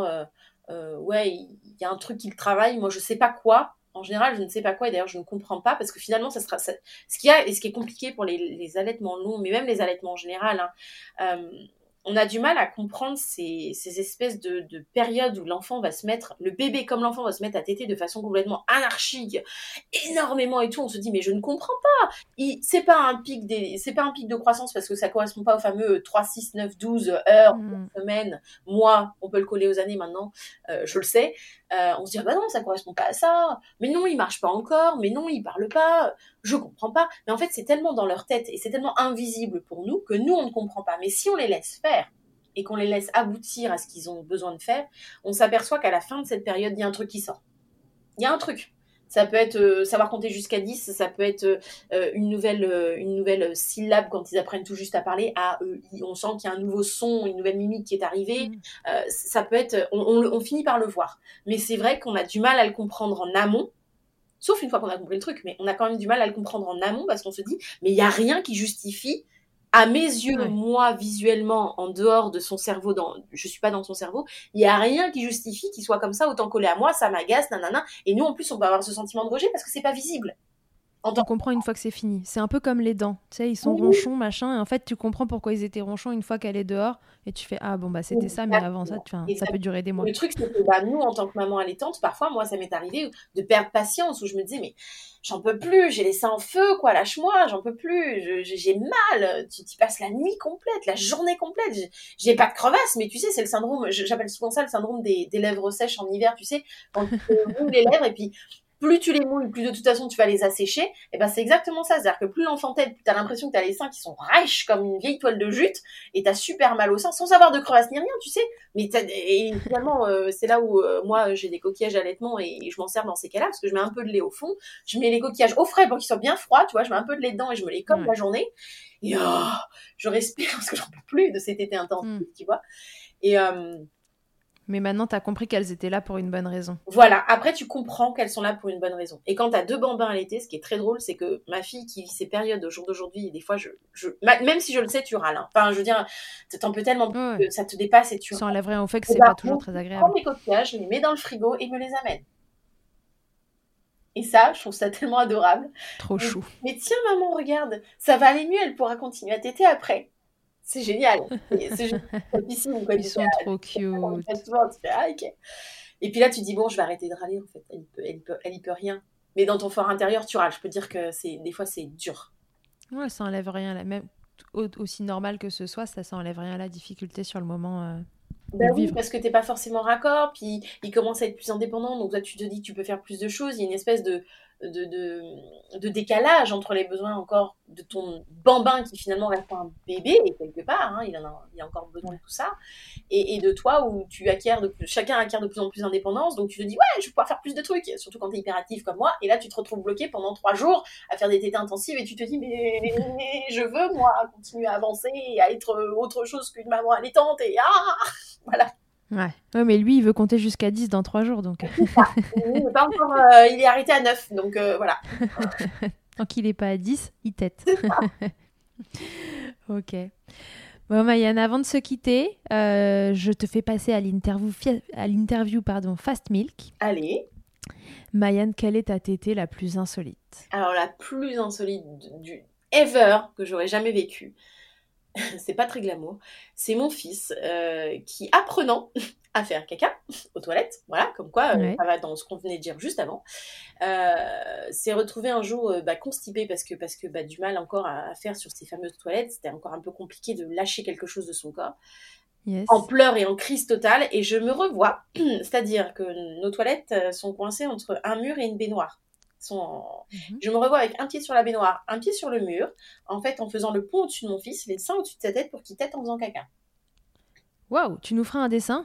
ouais, il y a un truc qu'il travaille, moi je sais pas quoi. En général, je ne sais pas quoi, et d'ailleurs je ne comprends pas, parce que finalement, ce qui est compliqué pour les allaitements longs, mais même les allaitements en général, hein, on a du mal à comprendre ces espèces de périodes où l'enfant va se mettre, le bébé comme l'enfant va se mettre à téter de façon complètement anarchique, énormément et tout. On se dit, mais je ne comprends pas. C'est pas un pic de croissance parce que ça correspond pas au fameux 3, 6, 9, 12 heures, semaines, mois. On peut le coller aux années maintenant, je le sais. On se dit, bah non, ça correspond pas à ça. Mais non, il marche pas encore. Mais non, il parle pas. Je comprends pas. Mais en fait, c'est tellement dans leur tête et c'est tellement invisible pour nous que nous, on ne comprend pas. Mais si on les laisse faire et qu'on les laisse aboutir à ce qu'ils ont besoin de faire, on s'aperçoit qu'à la fin de cette période, il y a un truc qui sort. Il y a un truc. Ça peut être savoir compter jusqu'à 10, ça peut être une nouvelle syllabe quand ils apprennent tout juste à parler. On sent qu'il y a un nouveau son, une nouvelle mimique qui est arrivée. Ça peut être... On finit par le voir. Mais c'est vrai qu'on a du mal à le comprendre en amont, sauf une fois qu'on a compris le truc, mais on a quand même du mal à le comprendre en amont parce qu'on se dit, mais il n'y a rien qui justifie, à mes yeux, moi, visuellement, en dehors de son cerveau, je suis pas dans son cerveau, il n'y a rien qui justifie qu'il soit comme ça, autant collé à moi, ça m'agace, nanana. Et nous, en plus, on peut avoir ce sentiment de rejet parce que c'est pas visible. On comprend une fois que c'est fini. C'est un peu comme les dents. Tu sais, ils sont ronchons, machin, et en fait, tu comprends pourquoi ils étaient ronchons une fois qu'elle est dehors, et tu fais, ah bon, bah c'était ça, mais avant ça, ça peut durer des mois. Le truc, c'est que nous, en tant que maman allaitante, parfois, moi, ça m'est arrivé de perdre patience, où je me disais, mais j'en peux plus, j'ai les seins en feu, quoi, lâche-moi, j'en peux plus, j'ai mal, tu passes la nuit complète, la journée complète, j'ai pas de crevasse, mais tu sais, c'est le syndrome, j'appelle souvent ça le syndrome des lèvres sèches en hiver, tu sais, quand tu te mouilles les lèvres, et puis plus tu les mouilles, plus de toute façon tu vas les assécher, et ben c'est exactement ça, c'est-à-dire que plus l'enfant t'aide, plus t'as l'impression que t'as les seins qui sont rêches comme une vieille toile de jute, et t'as super mal au sein, sans avoir de crevasse ni rien, tu sais, mais et finalement c'est là où moi j'ai des coquillages à allaitement et je m'en sers dans ces cas-là, parce que je mets un peu de lait au fond, je mets les coquillages au frais pour qu'ils soient bien froids, tu vois, je mets un peu de lait dedans et je me les colle la journée, et je respire parce que j'en peux plus de cet été intensif, tu vois, et mais maintenant, tu as compris qu'elles étaient là pour une bonne raison. Voilà, après tu comprends qu'elles sont là pour une bonne raison. Et quand tu as 2 bambins à l'été, ce qui est très drôle, c'est que ma fille qui vit ces périodes au jour d'aujourd'hui, des fois, même si je le sais, tu râles. Hein. Enfin, je veux dire, t'en peux tellement que ça te dépasse et tu râles. Ça enlèverait au fait que c'est pas toujours très agréable. Je prends mes coquillages, je les mets dans le frigo et me les amène. Et ça, je trouve ça tellement adorable. Trop chou. Mais tiens, maman, regarde, ça va aller mieux, elle pourra continuer à téter après. C'est génial. C'est juste piscine, quoi. Ils sont trop cute. Et puis là, tu dis, bon, je vais arrêter de râler, en fait. Elle y peut rien. Mais dans ton fort intérieur, tu râles. Je peux te dire que des fois, c'est dur. Ouais, ça enlève rien. Même aussi normal que ce soit, ça enlève rien à la difficulté sur le moment. Ben oui, parce que t'es pas forcément raccord, puis il commence à être plus indépendant, donc toi tu te dis que tu peux faire plus de choses, il y a une espèce de décalage entre les besoins encore de ton bambin qui finalement reste un bébé quelque part, hein, il a encore besoin de tout ça, et de toi où chacun acquiert de plus en plus d'indépendance, donc tu te dis ouais, je vais pouvoir faire plus de trucs, surtout quand t'es hyperactif comme moi, et là tu te retrouves bloqué pendant 3 jours à faire des tétées intensives et tu te dis mais je veux moi continuer à avancer et à être autre chose qu'une maman allaitante et voilà. Ouais, mais lui, il veut compter jusqu'à 10 dans 3 jours, donc... Il pas encore, il est arrêté à 9, donc voilà. Tant qu'il n'est pas à 10, il tète. Ok. Bon, Maïane, avant de se quitter, je te fais passer à l'interview Fast Milk. Allez. Maïane, quelle est ta tétée la plus insolite ? Alors, la plus insolite du ever que j'aurais jamais vécu, c'est pas très glamour, c'est mon fils qui, apprenant à faire caca aux toilettes, voilà, comme quoi ça va dans ce qu'on venait de dire juste avant, s'est retrouvé un jour constipé parce que du mal encore à faire sur ces fameuses toilettes, c'était encore un peu compliqué de lâcher quelque chose de son corps. Yes. En pleurs et en crise totale, et je me revois, c'est-à-dire que nos toilettes sont coincées entre un mur et une baignoire. Je me revois avec un pied sur la baignoire, un pied sur le mur, en fait en faisant le pont au-dessus de mon fils, les seins au-dessus de sa tête pour qu'il tète en faisant caca. Waouh, tu nous feras un dessin?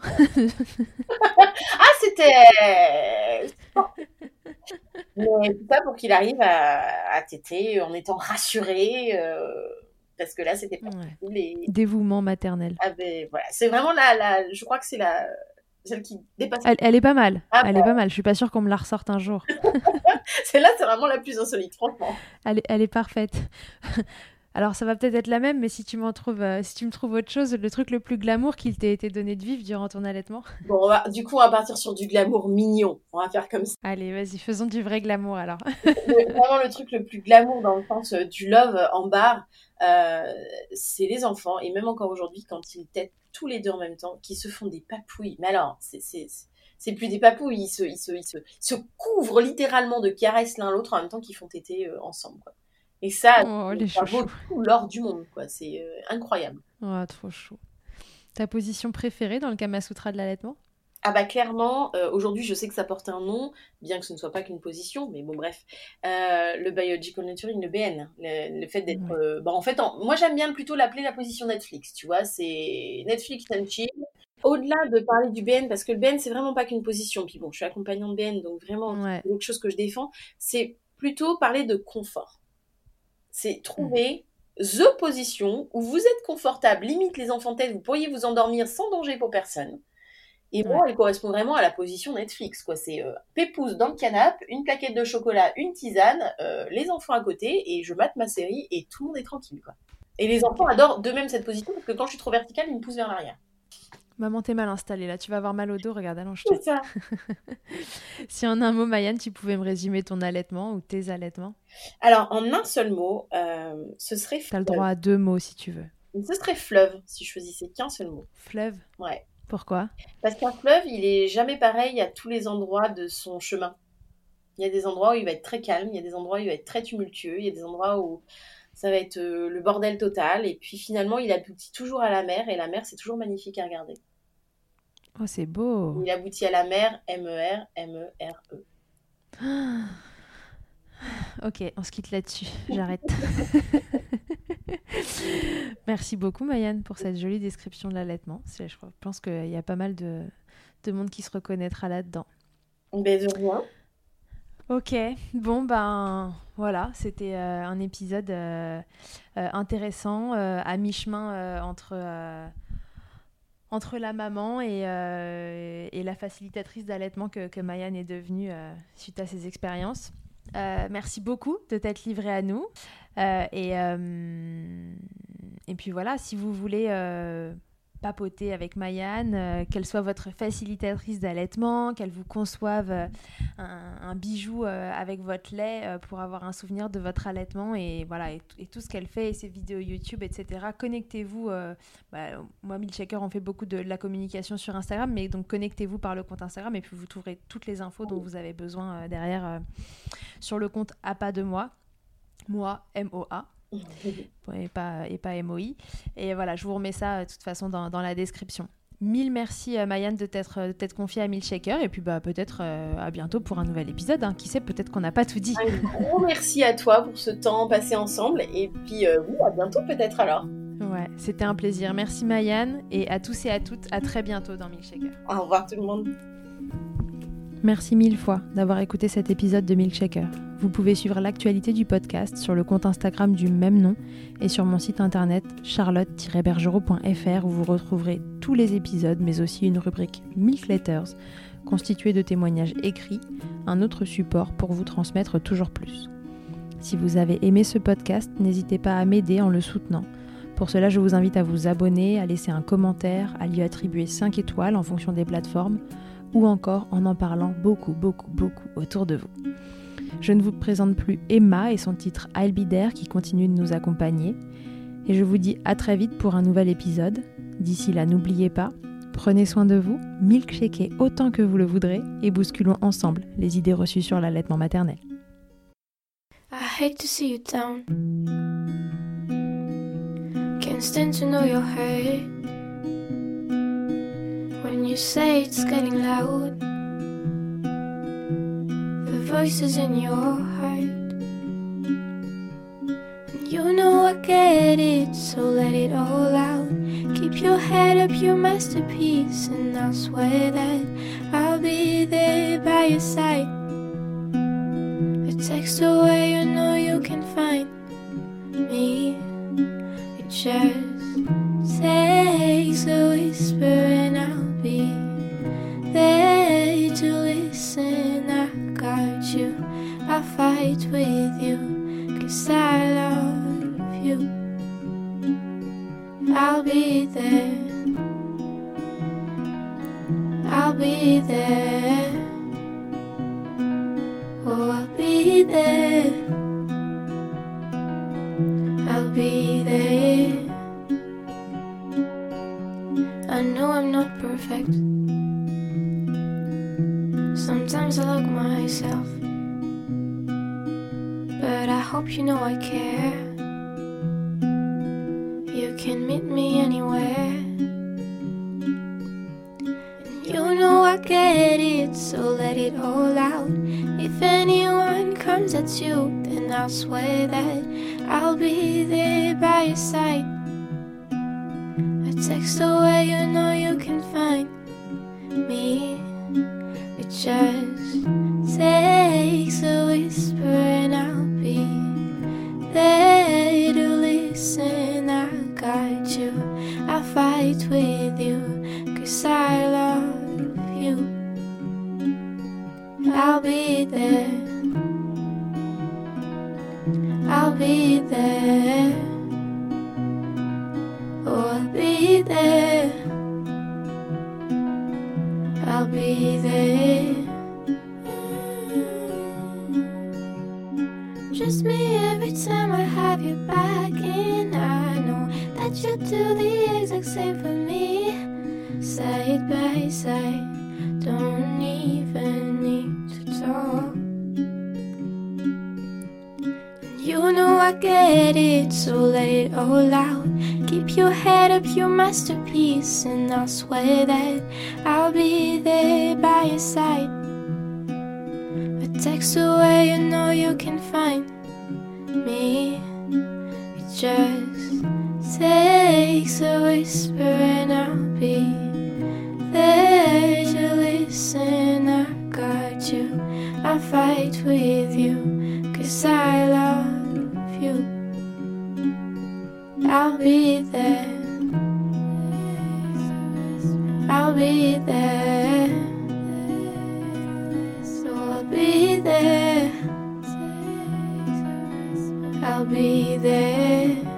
Ah, c'était... Mais tout ça pour qu'il arrive à téter en étant rassuré, parce que là, c'était pas possible. Et... Dévouement maternel. Ah ben voilà, c'est vraiment je crois que c'est celle qui dépasse. Elle est pas mal. Elle est pas mal. Je suis pas sûre qu'on me la ressorte un jour. Celle-là, c'est vraiment la plus insolite, franchement. Elle est parfaite. Alors, ça va peut-être être la même, mais si tu me trouves autre chose, le truc le plus glamour qu'il t'ait été donné de vivre durant ton allaitement. Bon, du coup, on va partir sur du glamour mignon. On va faire comme ça. Allez, vas-y, faisons du vrai glamour, alors. Vraiment, le truc le plus glamour dans le sens du love en barre, c'est les enfants. Et même encore aujourd'hui, quand ils tètent tous les deux en même temps, qui se font des papouilles. Mais alors, c'est plus des papouilles. Ils se couvrent littéralement de caresses l'un l'autre en même temps qu'ils font téter ensemble, quoi. Et ça, ça vaut tout l'or du monde, quoi. C'est incroyable. Oh, trop chaud. Ta position préférée dans le Kama Sutra de l'allaitement ? Ah bah clairement, aujourd'hui je sais que ça porte un nom, bien que ce ne soit pas qu'une position, mais bon bref, le biological nurturing, le BN, le fait d'être... en fait, moi j'aime bien plutôt l'appeler la position Netflix, tu vois, c'est Netflix and chill. Au-delà de parler du BN, parce que le BN c'est vraiment pas qu'une position, puis bon, je suis accompagnante BN, donc vraiment, c'est quelque chose que je défends, c'est plutôt parler de confort. C'est trouver the position où vous êtes confortable, limite les enfants têtes, vous pourriez vous endormir sans danger pour personne. Et moi, elle correspond vraiment à la position Netflix, quoi. C'est pépouze dans le canapé, une plaquette de chocolat, une tisane, les enfants à côté, et je mate ma série, et tout le monde est tranquille, quoi. Et les enfants adorent d'eux-mêmes cette position, parce que quand je suis trop verticale, ils me poussent vers l'arrière. Maman, t'es mal installée, là. Tu vas avoir mal au dos, regarde, allonge-toi. C'est ça. Si en un mot, Maïane, tu pouvais me résumer ton allaitement ou tes allaitements ? Alors, en un seul mot, ce serait... T'as le droit à 2 mots, si tu veux. Ce serait fleuve, si je choisissais qu'un seul mot. Fleuve ? Ouais. Pourquoi ? Parce qu'un fleuve, il est jamais pareil à tous les endroits de son chemin. Il y a des endroits où il va être très calme, il y a des endroits où il va être très tumultueux, il y a des endroits où ça va être le bordel total, et puis finalement, il aboutit toujours à la mer, et la mer, c'est toujours magnifique à regarder. Oh, c'est beau. Il aboutit à la mer, M-E-R, M-E-R-E. Ok, on se quitte là-dessus, j'arrête. Merci beaucoup Maïane pour cette jolie description de l'allaitement. Je pense qu'il y a pas mal de monde qui se reconnaîtra là-dedans. Ben de rien. Ok, bon ben voilà, c'était un épisode intéressant, à mi-chemin entre la maman et la facilitatrice d'allaitement que Maïane est devenue suite à ses expériences. Merci beaucoup de t'être livrée à nous. Et puis voilà, si vous voulez papoter avec Maïane, qu'elle soit votre facilitatrice d'allaitement, qu'elle vous conçoive un bijou avec votre lait pour avoir un souvenir de votre allaitement et voilà, et tout ce qu'elle fait, et ses vidéos YouTube, etc. Connectez-vous. Moi, Milkshaker, on fait beaucoup de la communication sur Instagram, mais donc connectez-vous par le compte Instagram et puis vous trouverez toutes les infos dont vous avez besoin derrière sur le compte à pas de moi. Moi, M-O-A. Et pas M-O-I. Et voilà, je vous remets ça de toute façon dans la description. Mille merci Maïane de t'être confiée à Milkshaker et puis peut-être à bientôt pour un nouvel épisode. Qui sait, peut-être qu'on n'a pas tout dit. Un gros merci à toi pour ce temps passé ensemble et puis oui, à bientôt peut-être alors. Ouais, c'était un plaisir. Merci Maïane et à tous et à toutes, à très bientôt dans Milkshaker. Au revoir tout le monde. Merci 1000 fois d'avoir écouté cet épisode de Milkshaker. Vous pouvez suivre l'actualité du podcast sur le compte Instagram du même nom et sur mon site internet charlotte-bergerot.fr où vous retrouverez tous les épisodes mais aussi une rubrique Milk Letters constituée de témoignages écrits, un autre support pour vous transmettre toujours plus. Si vous avez aimé ce podcast, n'hésitez pas à m'aider en le soutenant. Pour cela, je vous invite à vous abonner, à laisser un commentaire, à lui attribuer 5 étoiles en fonction des plateformes, ou encore en parlant beaucoup autour de vous. Je ne vous présente plus Emma et son titre I'll Be There qui continue de nous accompagner. Et je vous dis à très vite pour un nouvel épisode. D'ici là, n'oubliez pas, prenez soin de vous, milkshakez autant que vous le voudrez et bousculons ensemble les idées reçues sur l'allaitement maternel. I hate to see you down. Can't stand to know you're hurt. When you say it's getting loud, the voices in your heart. And you know I get it, so let it all out. Keep your head up, your masterpiece, and I'll swear that I'll be there by your side. A text away, you know you can find me. It just takes a whisper and I'll be there to listen. I got you, I'll fight with you, 'cause I love you. I'll be there, I'll be there, oh I'll be there, I'll be there. I know I'm not perfect. Sometimes I look myself, but I hope you know I care. You can meet me anywhere. And you know I get it, so let it all out. If anyone comes at you, then I'll swear that I'll be there by your side. A text away, you know you can find me. It just takes a whisper and I'll be there to listen. I got you, I'll fight with you, 'cause I love you. I'll be there, I'll be there, oh I'll be there, I'll be there. Just me every time I have you back, and I know that you do the exact same for me. Side by side, don't even need to talk. You know I get it, so let it all out. Keep your head up, your masterpiece, and I'll swear that I'll be there by your side. A text away, you know you can find me. It just takes a whisper and I'll be there to listen. I got you, I'll fight with you, 'cause I love you. I'll be there, I'll be there, so I'll be there, I'll be there.